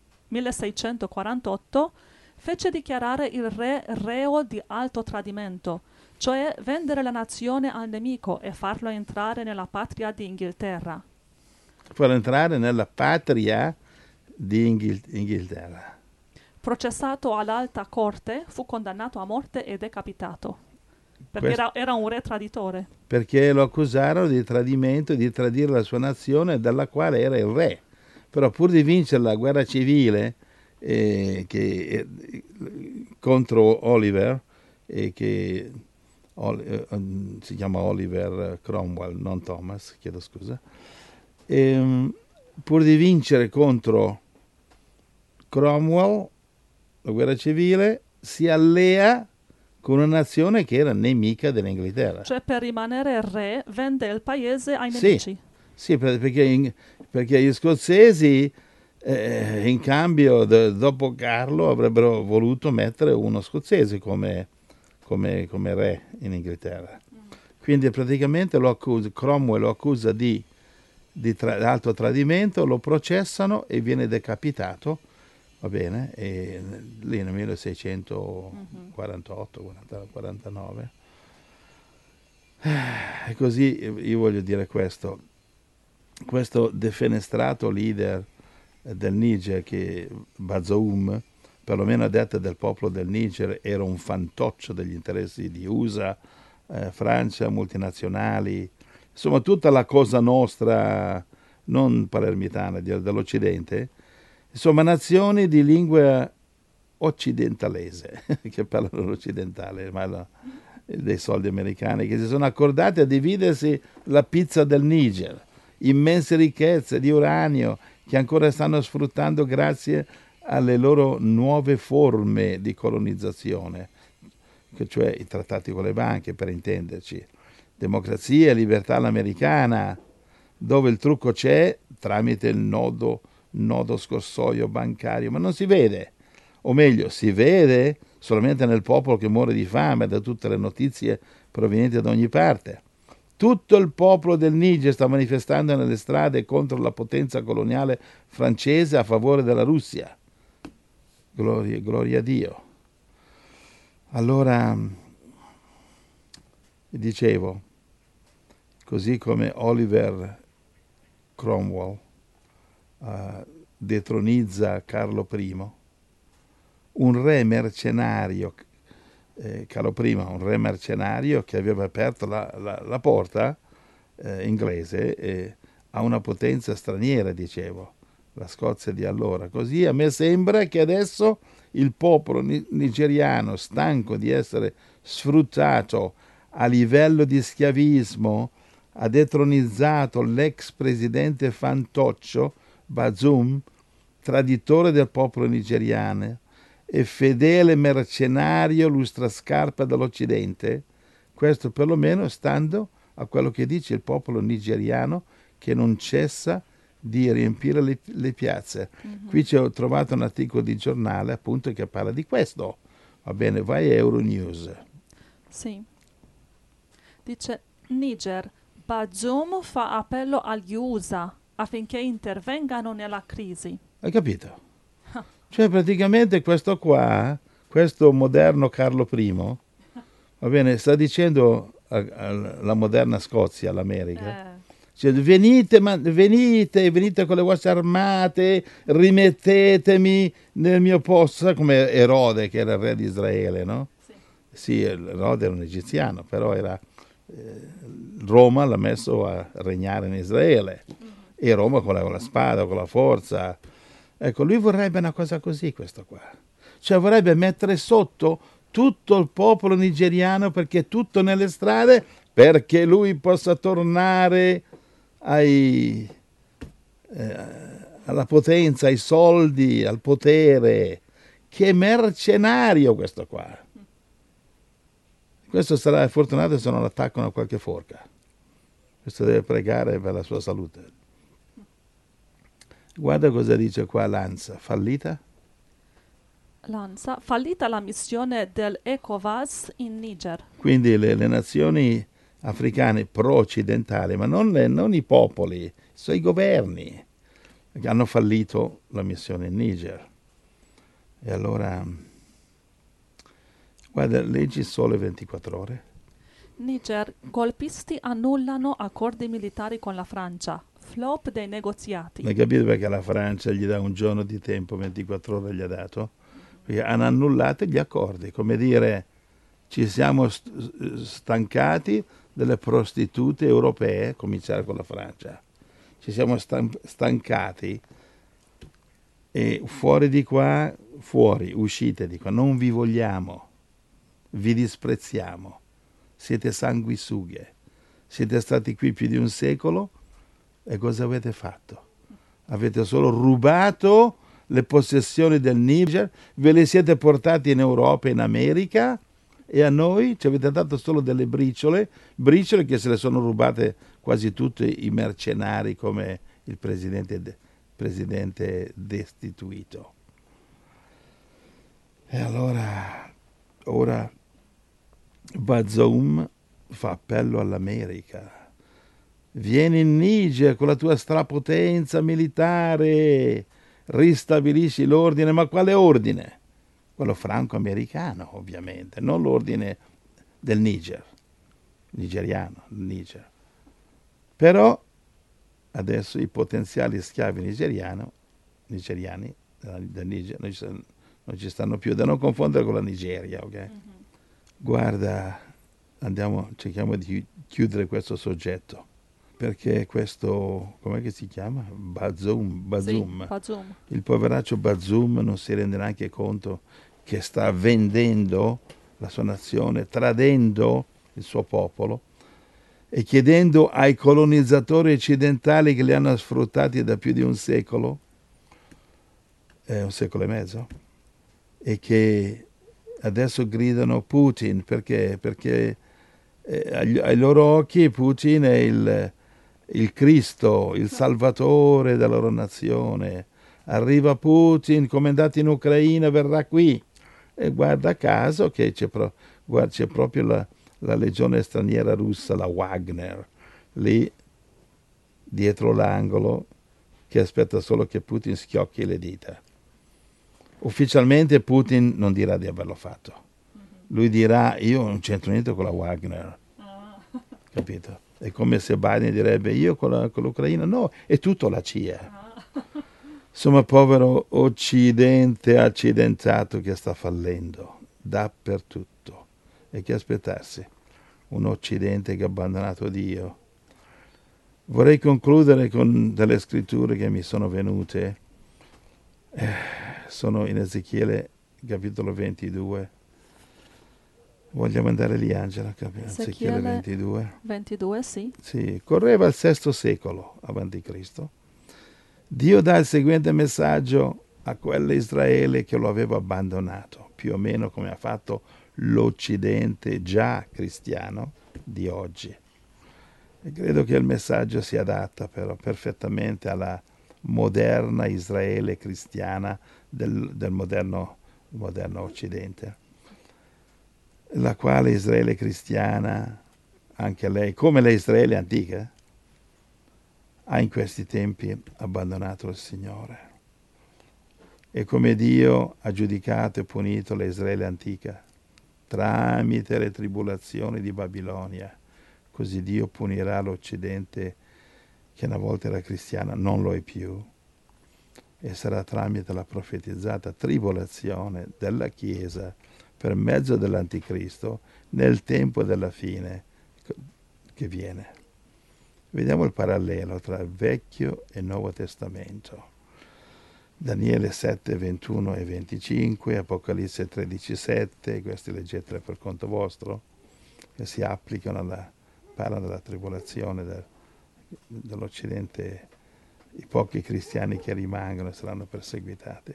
milleseicentoquarantotto, fece dichiarare il re reo di alto tradimento, cioè vendere la nazione al nemico e farlo entrare nella patria di Inghilterra. Farlo entrare nella patria di Inghil- Inghilterra. Processato all'alta corte, fu condannato a morte e decapitato, perché Questo, era, era un re traditore. Perché lo accusarono di tradimento, di tradire la sua nazione dalla quale era il re. Però pur di vincere la guerra civile eh, che, eh, contro Oliver, eh, che eh, si chiama Oliver Cromwell, non Thomas, chiedo scusa, e, pur di vincere contro Cromwell, la guerra civile, si allea con una nazione che era nemica dell'Inghilterra. Cioè, per rimanere re, vende il paese ai nemici. Sì, sì, perché, in, perché gli scozzesi eh, in cambio de, dopo Carlo avrebbero voluto mettere uno scozzese come, come, come re in Inghilterra. Mm. Quindi praticamente lo accusa, Cromwell lo accusa di, di tra, alto tradimento, lo processano e viene decapitato. Va bene, e lì nel milleseicentoquarantotto quarantanove. E così io voglio dire questo, questo defenestrato leader del Niger, che Bazoum, perlomeno a detta del popolo del Niger, era un fantoccio degli interessi di U S A, eh, Francia, multinazionali, insomma tutta la cosa nostra, non palermitana, dell'Occidente, insomma nazioni di lingua occidentalese, che parlano l'occidentale, ma la, dei soldi americani, che si sono accordati a dividersi la pizza del Niger, immense ricchezze di uranio che ancora stanno sfruttando grazie alle loro nuove forme di colonizzazione, cioè i trattati con le banche, per intenderci, democrazia e libertà all'americana, dove il trucco c'è tramite il nodo nodo scorsoio bancario, ma non si vede, o meglio si vede solamente nel popolo che muore di fame, da tutte le notizie provenienti da ogni parte. Tutto il popolo del Niger sta manifestando nelle strade contro la potenza coloniale francese a favore della Russia. Gloria, gloria a Dio. Allora, dicevo, così come Oliver Cromwell Uh, detronizza Carlo primo, un re mercenario, eh, Carlo primo, un re mercenario che aveva aperto la, la, la porta eh, inglese eh, a una potenza straniera, dicevo, la Scozia di allora. Così a me sembra che adesso il popolo ni- nigeriano, stanco di essere sfruttato a livello di schiavismo, ha detronizzato l'ex presidente fantoccio Bazoum, traditore del popolo nigeriano e fedele mercenario lustrascarpa dell'Occidente, questo perlomeno stando a quello che dice il popolo nigeriano, che non cessa di riempire le, le piazze. Mm-hmm. Qui ci ho trovato un articolo di giornale appunto che parla di questo. Va bene, vai a Euronews. Sì. Dice Niger, Bazoum fa appello agli U S A affinché intervengano nella crisi. Hai capito? Cioè praticamente questo qua, questo moderno Carlo I, va bene, sta dicendo alla moderna Scozia, all'America, Eh. cioè, venite, ma, venite, venite con le vostre armate, rimettetemi nel mio posto, come Erode che era il re di Israele, no? Sì, sì Erode era un egiziano, però era, eh, Roma l'ha messo a regnare in Israele, mm-hmm. e Roma con la, con la spada, con la forza. Ecco, lui vorrebbe una cosa così, questo qua. Cioè vorrebbe mettere sotto tutto il popolo nigeriano, perché è tutto nelle strade, perché lui possa tornare ai, eh, alla potenza, ai soldi, al potere. Che mercenario questo qua. Questo sarà fortunato se non attaccano a qualche forca. Questo deve pregare per la sua salute. Guarda cosa dice qua l'ANSA, fallita? L'ANSA, fallita la missione dell'ECOWAS in Niger. Quindi le, le nazioni africane pro-occidentali, ma non, le, non i popoli, sono i governi che hanno fallito la missione in Niger. E allora, guarda, leggi Sole ventiquattro Ore. Niger, golpisti annullano accordi militari con la Francia. Flop dei negoziati. Hai capito perché la Francia gli dà un giorno di tempo, ventiquattro ore gli ha dato? Perché hanno annullato gli accordi, come dire, ci siamo stancati delle prostitute europee, cominciare con la Francia, ci siamo stancati e fuori di qua, fuori, uscite di qua, non vi vogliamo, vi disprezziamo, siete sanguisughe, siete stati qui più di un secolo. E cosa avete fatto? Avete solo rubato le possessioni del Niger, ve le siete portati in Europa e in America, e a noi ci avete dato solo delle briciole, briciole che se le sono rubate quasi tutti i mercenari come il presidente, de, presidente destituito. E allora, ora Bazoum fa appello all'America. Vieni in Niger con la tua strapotenza militare, ristabilisci l'ordine, ma quale ordine? Quello franco-americano, ovviamente, non l'ordine del Niger, nigeriano, Niger. Però adesso i potenziali schiavi nigeriani, nigeriani del Niger non ci, stanno, non ci stanno più, da non confondere con la Nigeria, ok? Mm-hmm. Guarda, andiamo, cerchiamo di chiudere questo soggetto. Perché questo, com'è che si chiama? Bazoum, Bazoum. Sì, Bazoum. Il poveraccio Bazoum non si rende neanche conto che sta vendendo la sua nazione, tradendo il suo popolo e chiedendo ai colonizzatori occidentali che li hanno sfruttati da più di un secolo, eh, un secolo e mezzo, e che adesso gridano Putin perché, perché eh, ai, ai loro occhi Putin è il il Cristo, il Salvatore della loro nazione. Arriva Putin, come è andato in Ucraina, verrà qui. E guarda caso che c'è, pro, guarda, c'è proprio la, la legione straniera russa, la Wagner, lì dietro l'angolo, che aspetta solo che Putin schiocchi le dita. Ufficialmente Putin non dirà di averlo fatto. Lui dirà, io non c'entro niente con la Wagner. Capito? È come se Biden direbbe io con, la, con l'Ucraina, no, è tutto la C I A. Insomma, povero Occidente accidentato che sta fallendo dappertutto. E che aspettarsi? Un Occidente che ha abbandonato Dio. Vorrei concludere con delle scritture che mi sono venute. Eh, sono in Ezechiele capitolo ventidue. Vogliamo andare lì, Angela, Ezechiele Ezechiele ventidue. ventidue, sì. Sì, correva il sesto secolo avanti Cristo. Dio dà il seguente messaggio a quell'Israele che lo aveva abbandonato, più o meno come ha fatto l'Occidente già cristiano di oggi. E credo che il messaggio si adatta però perfettamente alla moderna Israele cristiana del, del moderno, moderno Occidente, la quale Israele cristiana, anche lei, come le Israele antiche, ha in questi tempi abbandonato il Signore. E come Dio ha giudicato e punito l'Israele antica tramite le tribolazioni di Babilonia, così Dio punirà l'Occidente che una volta era cristiana, non lo è più, e sarà tramite la profetizzata tribolazione della Chiesa per mezzo dell'Anticristo nel tempo della fine che viene. Vediamo il parallelo tra il Vecchio e il Nuovo Testamento. Daniele sette, ventuno e venticinque, Apocalisse tredici, sette, questi leggeteli per conto vostro, che si applicano alla, parlano della tribolazione del, dell'Occidente, i pochi cristiani che rimangono saranno perseguitati.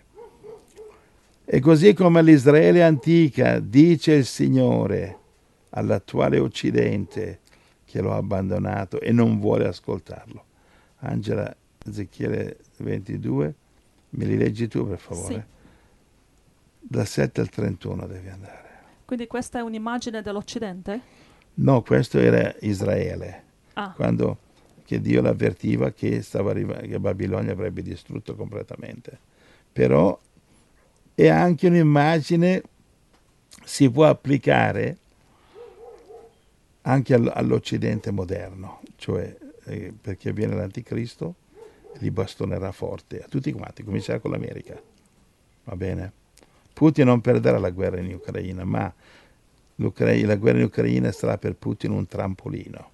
E così come l'Israele antica dice il Signore all'attuale Occidente che lo ha abbandonato e non vuole ascoltarlo. Angela, Ezechiele ventidue, me li leggi tu per favore? Sì. Da sette al trentuno devi andare. Quindi questa è un'immagine dell'Occidente? No, questo era Israele, Ah, quando che Dio l'avvertiva che, stava arriva- che Babilonia avrebbe distrutto completamente. Però è anche un'immagine, si può applicare anche all- all'Occidente moderno, cioè eh, perché viene l'Anticristo e li bastonerà forte a tutti quanti, comincerà con l'America, va bene? Putin non perderà la guerra in Ucraina, ma l'Ucra- la guerra in Ucraina sarà per Putin un trampolino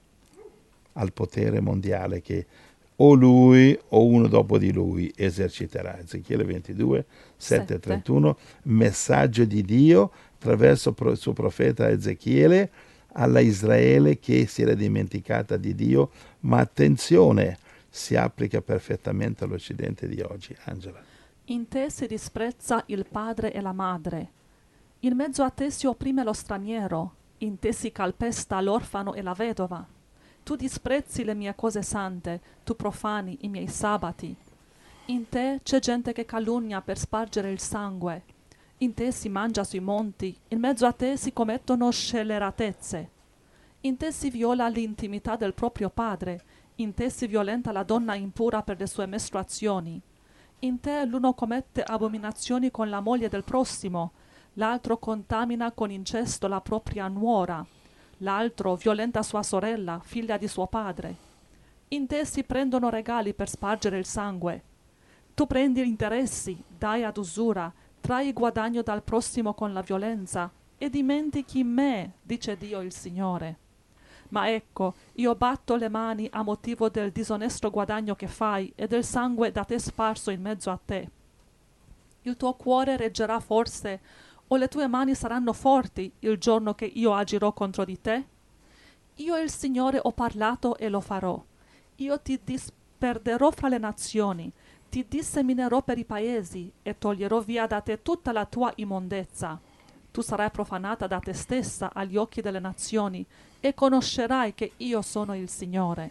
al potere mondiale che o lui o uno dopo di lui eserciterà. Ezechiele ventidue, sette e trentuno, messaggio di Dio attraverso il suo profeta Ezechiele alla Israele che si era dimenticata di Dio, ma attenzione, si applica perfettamente all'Occidente di oggi. Angela. in te si disprezza il padre e la madre. In mezzo a te si opprime lo straniero, in te si calpesta l'orfano e la vedova. Tu disprezzi le mie cose sante, tu profani i miei sabati. In te c'è gente che calunnia per spargere il sangue. In te si mangia sui monti, in mezzo a te si commettono scelleratezze. In te si viola l'intimità del proprio padre, in te si violenta la donna impura per le sue mestruazioni. In te l'uno commette abominazioni con la moglie del prossimo, l'altro contamina con incesto la propria nuora, l'altro violenta sua sorella, figlia di suo padre. In te si prendono regali per spargere il sangue. Tu prendi interessi, dai ad usura, trai guadagno dal prossimo con la violenza e dimentichi me, dice Dio il Signore. Ma ecco, io batto le mani a motivo del disonesto guadagno che fai e del sangue da te sparso in mezzo a te. Il tuo cuore reggerà forse, o le tue mani saranno forti il giorno che io agirò contro di te? Io il Signore ho parlato e lo farò. Io ti disperderò fra le nazioni, ti disseminerò per i paesi e toglierò via da te tutta la tua immondezza. Tu sarai profanata da te stessa agli occhi delle nazioni e conoscerai che io sono il Signore.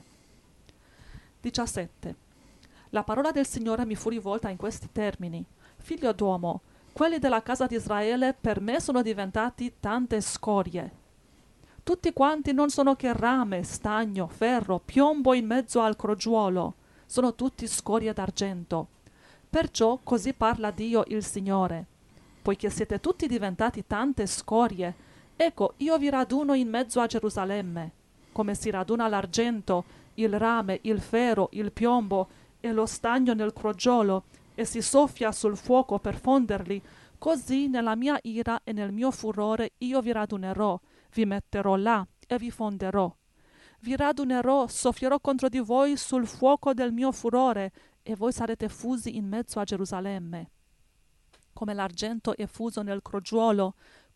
diciassette. La parola del Signore mi fu rivolta in questi termini. Figlio d'uomo, quelli della casa di Israele per me sono diventati tante scorie. Tutti quanti non sono che rame, stagno, ferro, piombo in mezzo al crogiuolo. Sono tutti scorie d'argento. Perciò così parla Dio il Signore. Poiché siete tutti diventati tante scorie, ecco, io vi raduno in mezzo a Gerusalemme, come si raduna l'argento, il rame, il ferro, il piombo e lo stagno nel crogiolo, e si soffia sul fuoco per fonderli, così nella mia ira e nel mio furore io vi radunerò, vi metterò là e vi fonderò. Vi radunerò, soffierò contro di voi sul fuoco del mio furore, e voi sarete fusi in mezzo a Gerusalemme. Come l'argento è fuso nel crogiuolo,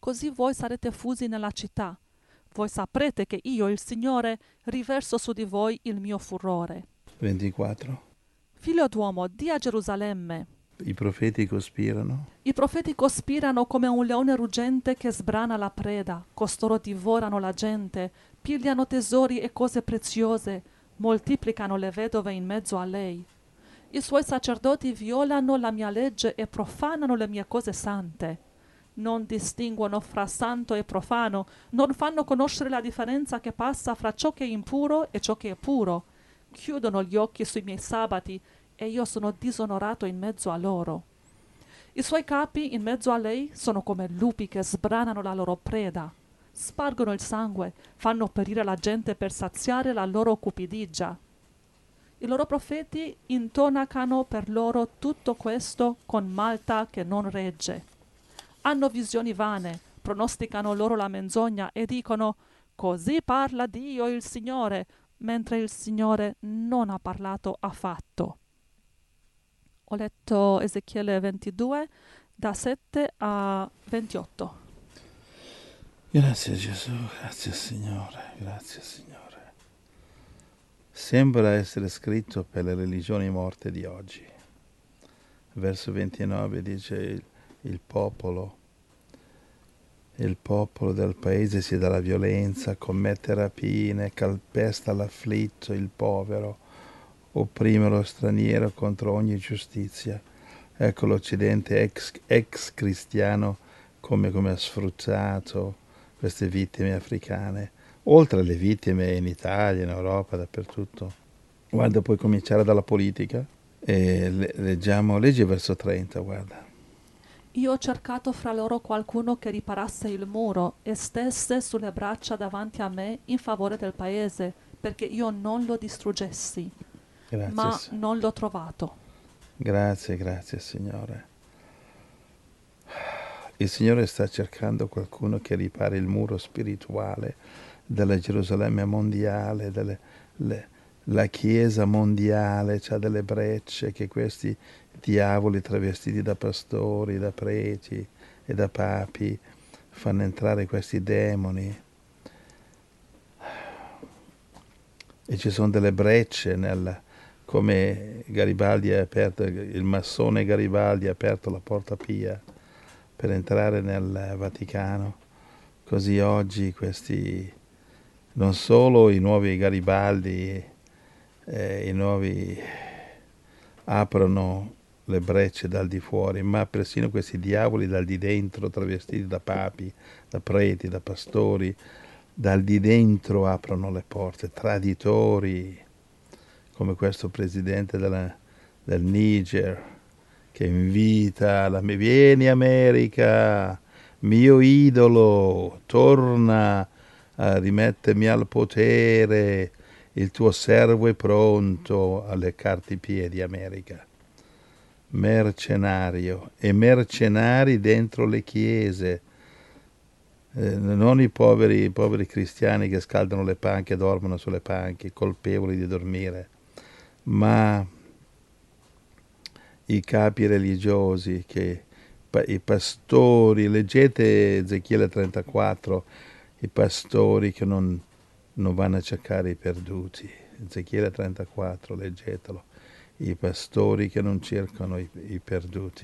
così voi sarete fusi nella città. Voi saprete che io, il Signore, riverso su di voi il mio furore. ventiquattro. Figlio d'uomo, di a Gerusalemme. I profeti cospirano. I profeti cospirano come un leone ruggente che sbrana la preda. Costoro divorano la gente, pigliano tesori e cose preziose, moltiplicano le vedove in mezzo a lei. I suoi sacerdoti violano la mia legge e profanano le mie cose sante. Non distinguono fra santo e profano, non fanno conoscere la differenza che passa fra ciò che è impuro e ciò che è puro. Chiudono gli occhi sui miei sabati e io sono disonorato in mezzo a loro. I suoi capi in mezzo a lei sono come lupi che sbranano la loro preda. Spargono il sangue, fanno perire la gente per saziare la loro cupidigia. I loro profeti intonacano per loro tutto questo con malta che non regge. Hanno visioni vane, pronosticano loro la menzogna e dicono «Così parla Dio il Signore», mentre il Signore non ha parlato affatto. Ho letto Ezechiele ventidue, da sette a ventotto. Grazie Gesù, grazie Signore, grazie Signore. Sembra essere scritto per le religioni morte di oggi. Verso ventinove dice il, il popolo, il popolo del paese si dà la violenza, commette rapine, calpesta l'afflitto, il povero, opprime lo straniero contro ogni giustizia. Ecco l'Occidente ex, ex cristiano come, come ha sfruttato queste vittime africane, oltre alle vittime in Italia, in Europa, dappertutto. Guarda, puoi cominciare dalla politica e le, leggiamo, leggi verso trenta, guarda. Io ho cercato fra loro qualcuno che riparasse il muro e stesse sulle braccia davanti a me in favore del paese, perché io non lo distruggessi, Grazie, ma Signore. non l'ho trovato. Grazie, grazie Signore. Il Signore sta cercando qualcuno che ripari il muro spirituale della Gerusalemme mondiale, delle, le, la Chiesa mondiale, c'ha delle brecce che questi diavoli travestiti da pastori, da preti e da papi fanno entrare questi demoni. E ci sono delle brecce nel, come Garibaldi ha aperto, il massone Garibaldi ha aperto la porta Pia per entrare nel Vaticano. Così oggi questi, non solo i nuovi Garibaldi, eh, i nuovi aprono le brecce dal di fuori, ma persino questi diavoli dal di dentro, travestiti da papi, da preti, da pastori, dal di dentro aprono le porte, traditori, come questo presidente della, del Niger, che invita la vieni America, mio idolo, torna a rimettermi al potere, il tuo servo è pronto a leccarti i piedi, America. Mercenario, e mercenari dentro le chiese, eh, non i poveri, i poveri cristiani che scaldano le panche e dormono sulle panche, colpevoli di dormire, ma i capi religiosi, che, i pastori, leggete Ezechiele trentaquattro, i pastori che non, non vanno a cercare i perduti. Ezechiele trentaquattro, leggetelo. I pastori che non cercano i, i perduti.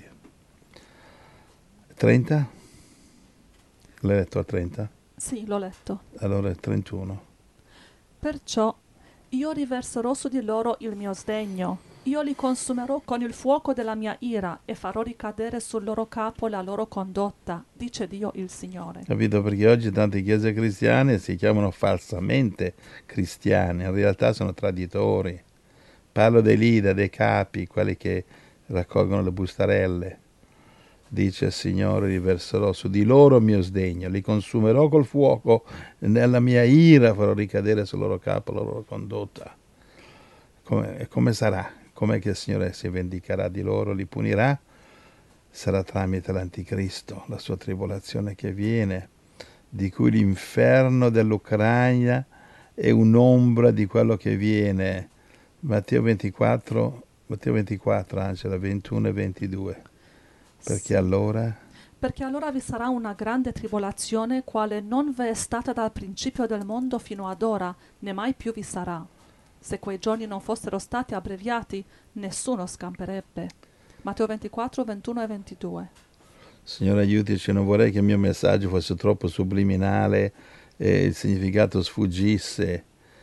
trenta? L'hai letto a trenta? Sì, l'ho letto. Allora trentuno. Perciò io riverserò su di loro il mio sdegno. Io li consumerò con il fuoco della mia ira e farò ricadere sul loro capo la loro condotta, dice Dio il Signore. Capito? Perché oggi tante chiese cristiane si chiamano falsamente cristiane, in realtà sono traditori. Parlo dei leader, dei capi, quelli che raccolgono le bustarelle. Dice il Signore, riverserò su di loro il mio sdegno, li consumerò col fuoco, nella mia ira farò ricadere sul loro capo la loro condotta. Come, come sarà? Com'è che il Signore si vendicherà di loro, li punirà? Sarà tramite l'Anticristo, la sua tribolazione che viene, di cui l'inferno dell'Ucraina è un'ombra di quello che viene. Matteo ventiquattro, Matteo ventiquattro, Angela, ventuno e ventidue. Perché Sì. allora? Perché allora vi sarà una grande tribolazione, quale non v'è stata dal principio del mondo fino ad ora, né mai più vi sarà. Se quei giorni non fossero stati abbreviati, nessuno scamperebbe. Matteo ventiquattro, ventuno e ventidue. Signore, aiutici, non vorrei che il mio messaggio fosse troppo subliminale e il significato sfuggisse.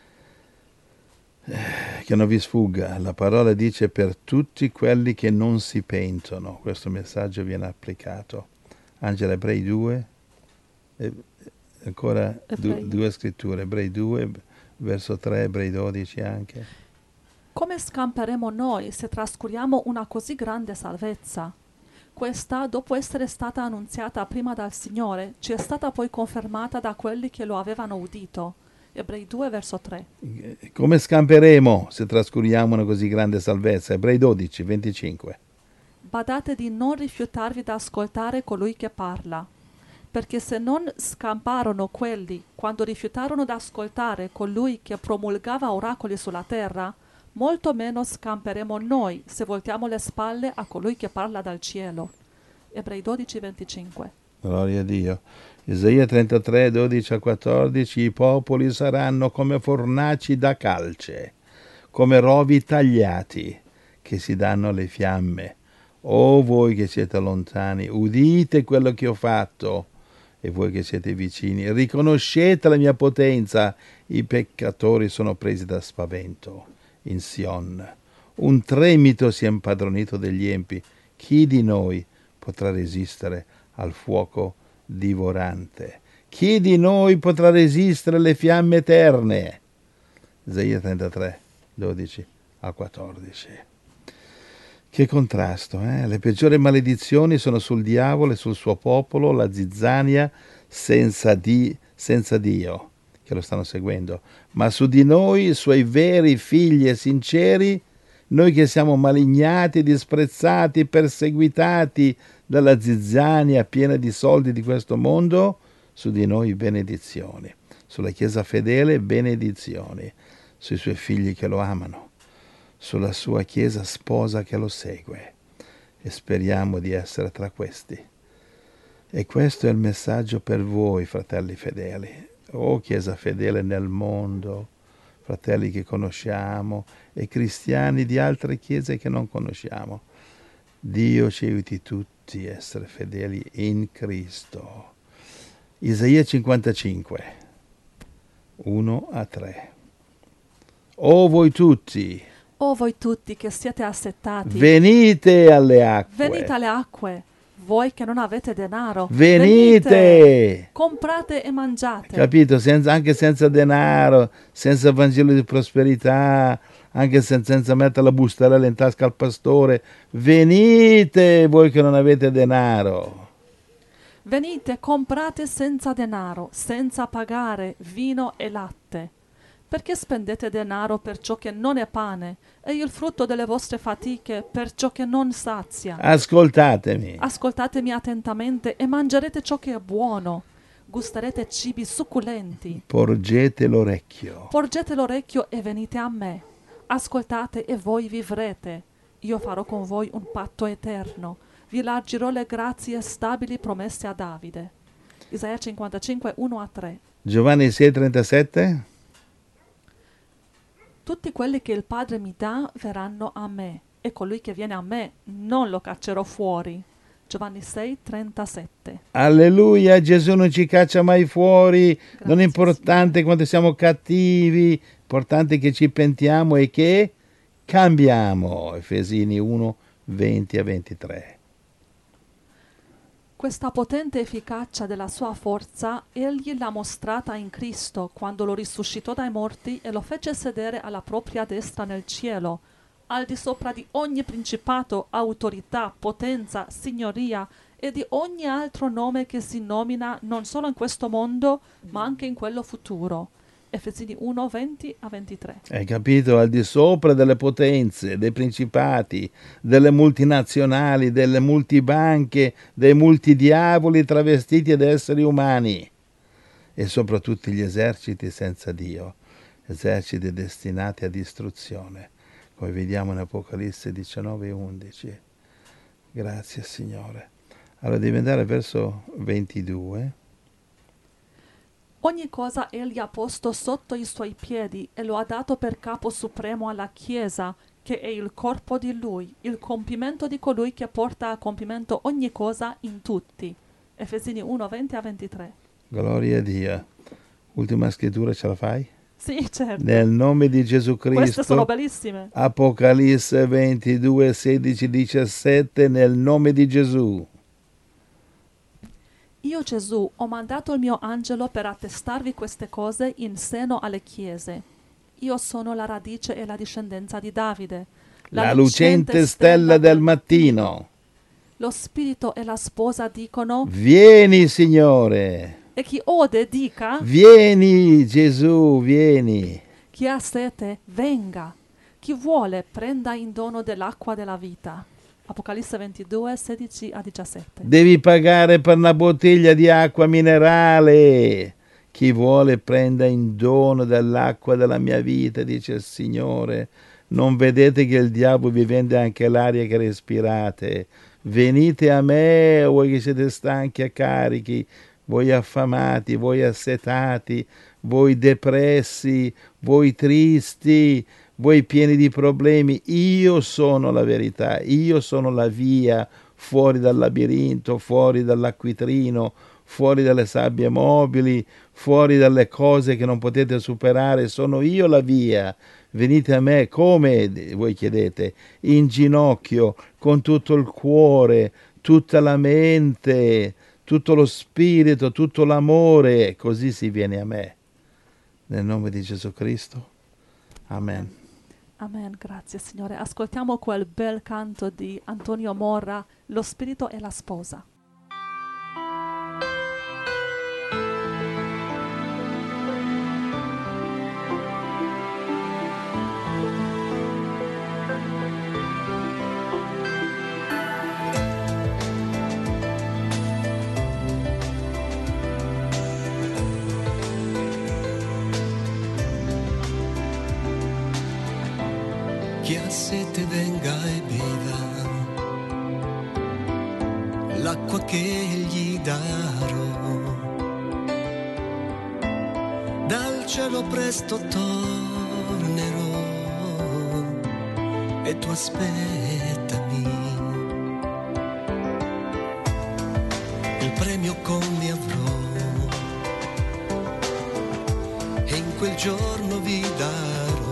Che non vi sfugga, la parola dice per tutti quelli che non si pentono. Questo messaggio viene applicato. Angela, Ebrei due, e ancora du, due scritture, Ebrei due, verso tre, Ebrei dodici anche. Come scamperemo noi se trascuriamo una così grande salvezza? Questa, dopo essere stata annunziata prima dal Signore, ci è stata poi confermata da quelli che lo avevano udito. Ebrei due, verso tre. Come scamperemo se trascuriamo una così grande salvezza? Ebrei dodici, venticinque. Badate di non rifiutarvi da ascoltare colui che parla, perché se non scamparono quelli quando rifiutarono d'ascoltare colui che promulgava oracoli sulla terra, molto meno scamperemo noi se voltiamo le spalle a colui che parla dal cielo. Ebrei dodici, venticinque. Gloria a Dio. Isaia trentatré, dodici a quattordici, i popoli saranno come fornaci da calce, come rovi tagliati che si danno alle fiamme. O voi che siete lontani, udite quello che ho fatto, e voi che siete vicini, riconoscete la mia potenza, i peccatori sono presi da spavento. In Sion, un tremito si è impadronito degli empi, chi di noi potrà resistere al fuoco divorante? Chi di noi potrà resistere alle fiamme eterne? Isaia trentatré, dodici a quattordici. Che contrasto, eh? Le peggiori maledizioni sono sul diavolo e sul suo popolo, la zizzania senza, di, senza Dio, che lo stanno seguendo. Ma su di noi, suoi veri figli e sinceri, noi che siamo malignati, disprezzati, perseguitati dalla zizzania piena di soldi di questo mondo, su di noi benedizioni. Sulla Chiesa fedele benedizioni, sui suoi figli che lo amano, sulla sua Chiesa sposa che lo segue, e speriamo di essere tra questi. E questo è il messaggio per voi, fratelli fedeli. Oh Chiesa fedele nel mondo, fratelli che conosciamo e cristiani di altre chiese che non conosciamo. Dio ci aiuti tutti a essere fedeli in Cristo. Isaia cinquantacinque, uno a tre. O voi tutti, O voi tutti che siete assetati, venite alle acque. venite alle acque. Voi che non avete denaro, venite, venite, comprate e mangiate. Capito? Senza, anche senza denaro, senza Vangelo di prosperità, anche sen, senza mettere la bustarella in tasca al pastore. Venite voi che non avete denaro. Venite, comprate senza denaro, senza pagare vino e latte. Perché spendete denaro per ciò che non è pane e il frutto delle vostre fatiche per ciò che non sazia? Ascoltatemi. Ascoltatemi attentamente e mangerete ciò che è buono. Gusterete cibi succulenti. Porgete l'orecchio. Porgete l'orecchio e venite a me. Ascoltate e voi vivrete. Io farò con voi un patto eterno. Vi largirò le grazie stabili promesse a Davide. Isaia cinquantacinque, uno a tre. Giovanni sei, trentasette. Tutti quelli che il Padre mi dà verranno a me, e colui che viene a me non lo caccerò fuori. Giovanni sei, trentasette. Alleluia, Gesù non ci caccia mai fuori. Grazie, non è importante Signore. Quando siamo cattivi, importante che ci pentiamo e che cambiamo. Efesini uno, venti a ventitré. Questa potente efficacia della sua forza egli l'ha mostrata in Cristo quando lo risuscitò dai morti e lo fece sedere alla propria destra nel cielo, al di sopra di ogni principato, autorità, potenza, signoria e di ogni altro nome che si nomina non solo in questo mondo ma anche in quello futuro. Efesini uno, venti a ventitré. Hai capito? Al di sopra delle potenze, dei principati, delle multinazionali, delle multibanche, dei multidiavoli travestiti ad esseri umani e sopra tutti gli eserciti senza Dio, eserciti destinati a distruzione, come vediamo in Apocalisse diciannove e undici. Grazie Signore. Allora devi andare al verso ventidue. Ogni cosa egli ha posto sotto i suoi piedi e lo ha dato per capo supremo alla Chiesa, che è il corpo di lui, il compimento di colui che porta a compimento ogni cosa in tutti. Efesini uno, venti a ventitré. Gloria a Dio. Ultima scrittura, ce la fai? Sì, certo. Nel nome di Gesù Cristo. Queste sono bellissime. Apocalisse ventidue, sedici, diciassette, nel nome di Gesù. Io Gesù ho mandato il mio angelo per attestarvi queste cose in seno alle chiese. Io sono la radice e la discendenza di Davide, La, la lucente stella del mattino. Lo spirito e la sposa dicono: vieni, Signore. E chi ode dica: vieni, Gesù, vieni. Chi ha sete, venga. Chi vuole, prenda in dono dell'acqua della vita. Apocalisse ventidue, sedici a diciassette. Devi pagare per una bottiglia di acqua minerale. Chi vuole prenda in dono dell'acqua della mia vita, dice il Signore. Non vedete che il diavolo vi vende anche l'aria che respirate? Venite a me, voi che siete stanchi e carichi, voi affamati, voi assetati, voi depressi, voi tristi, voi pieni di problemi. Io sono la verità, io sono la via fuori dal labirinto, fuori dall'acquitrino, fuori dalle sabbie mobili, fuori dalle cose che non potete superare. Sono io la via. Venite a me, come voi chiedete? In ginocchio, con tutto il cuore, tutta la mente, tutto lo spirito, tutto l'amore. Così si viene a me. Nel nome di Gesù Cristo. Amen. Amen, grazie Signore. Ascoltiamo quel bel canto di Antonio Morra, Lo spirito e la sposa. Chi ha sete venga e beva l'acqua che gli darò. Dal cielo presto tornerò e tu aspettami. Il premio con me avrò e in quel giorno vi darò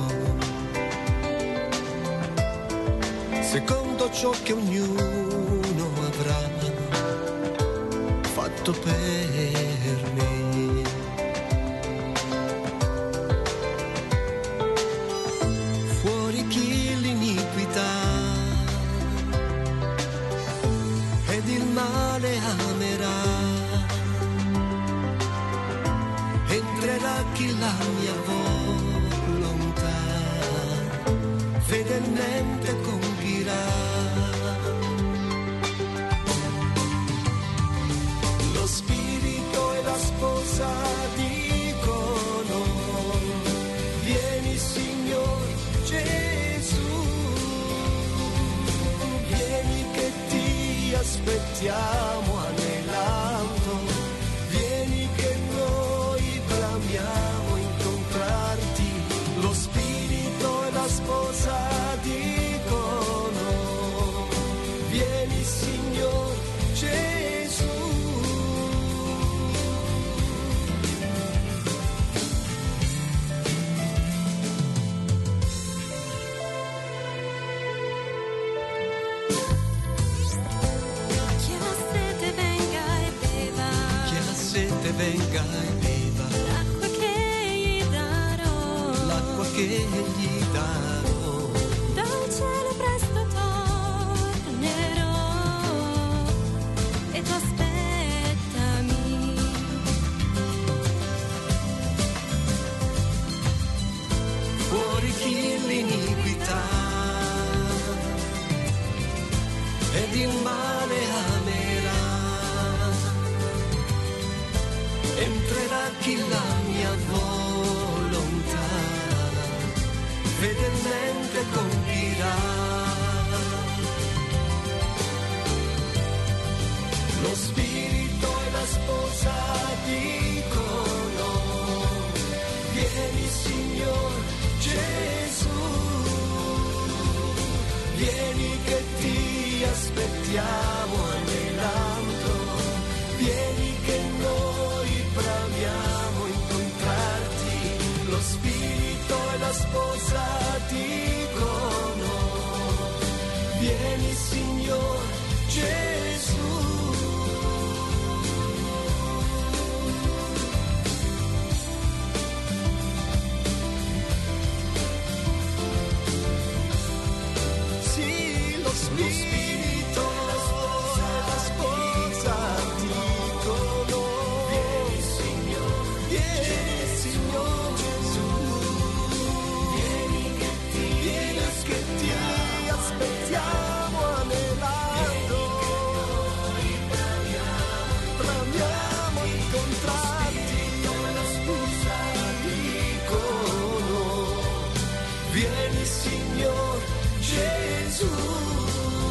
secondo ciò che ognuno avrà fatto per me. Fuori chi l'iniquità ed il male amerà, entrerà chi la mia volontà fedelmente compirà. Lo spirito e la sposa dicono: vieni Signor Gesù, vieni che ti aspettiamo anelando, vieni che noi bramiamo incontrarti. Lo spirito e la sposa dicono: vieni Signor Gesù. Chi ha sete venga e beva, Chi ha sete venga e beva l'acqua che gli darò, l'acqua che gli darò. dal cielo presto tornerò e tu aspettami. Fuori chi l'iniquità ed il male amerà, entrerà chi la mia volontà fedelmente compirà. Lo aspettiamo anelando, vieni che noi bramiamo incontrarti, lo spirito e la sposa dicono, vieni Signor Gesù. Sì, lo spirito e la sposa dicono, vieni Signor, vieni Signor Gesù, vieni che ti, vieni che ti aspettiamo anelando, bramiamo incontrarti, la sposa dicono, vieni Signor Gesù.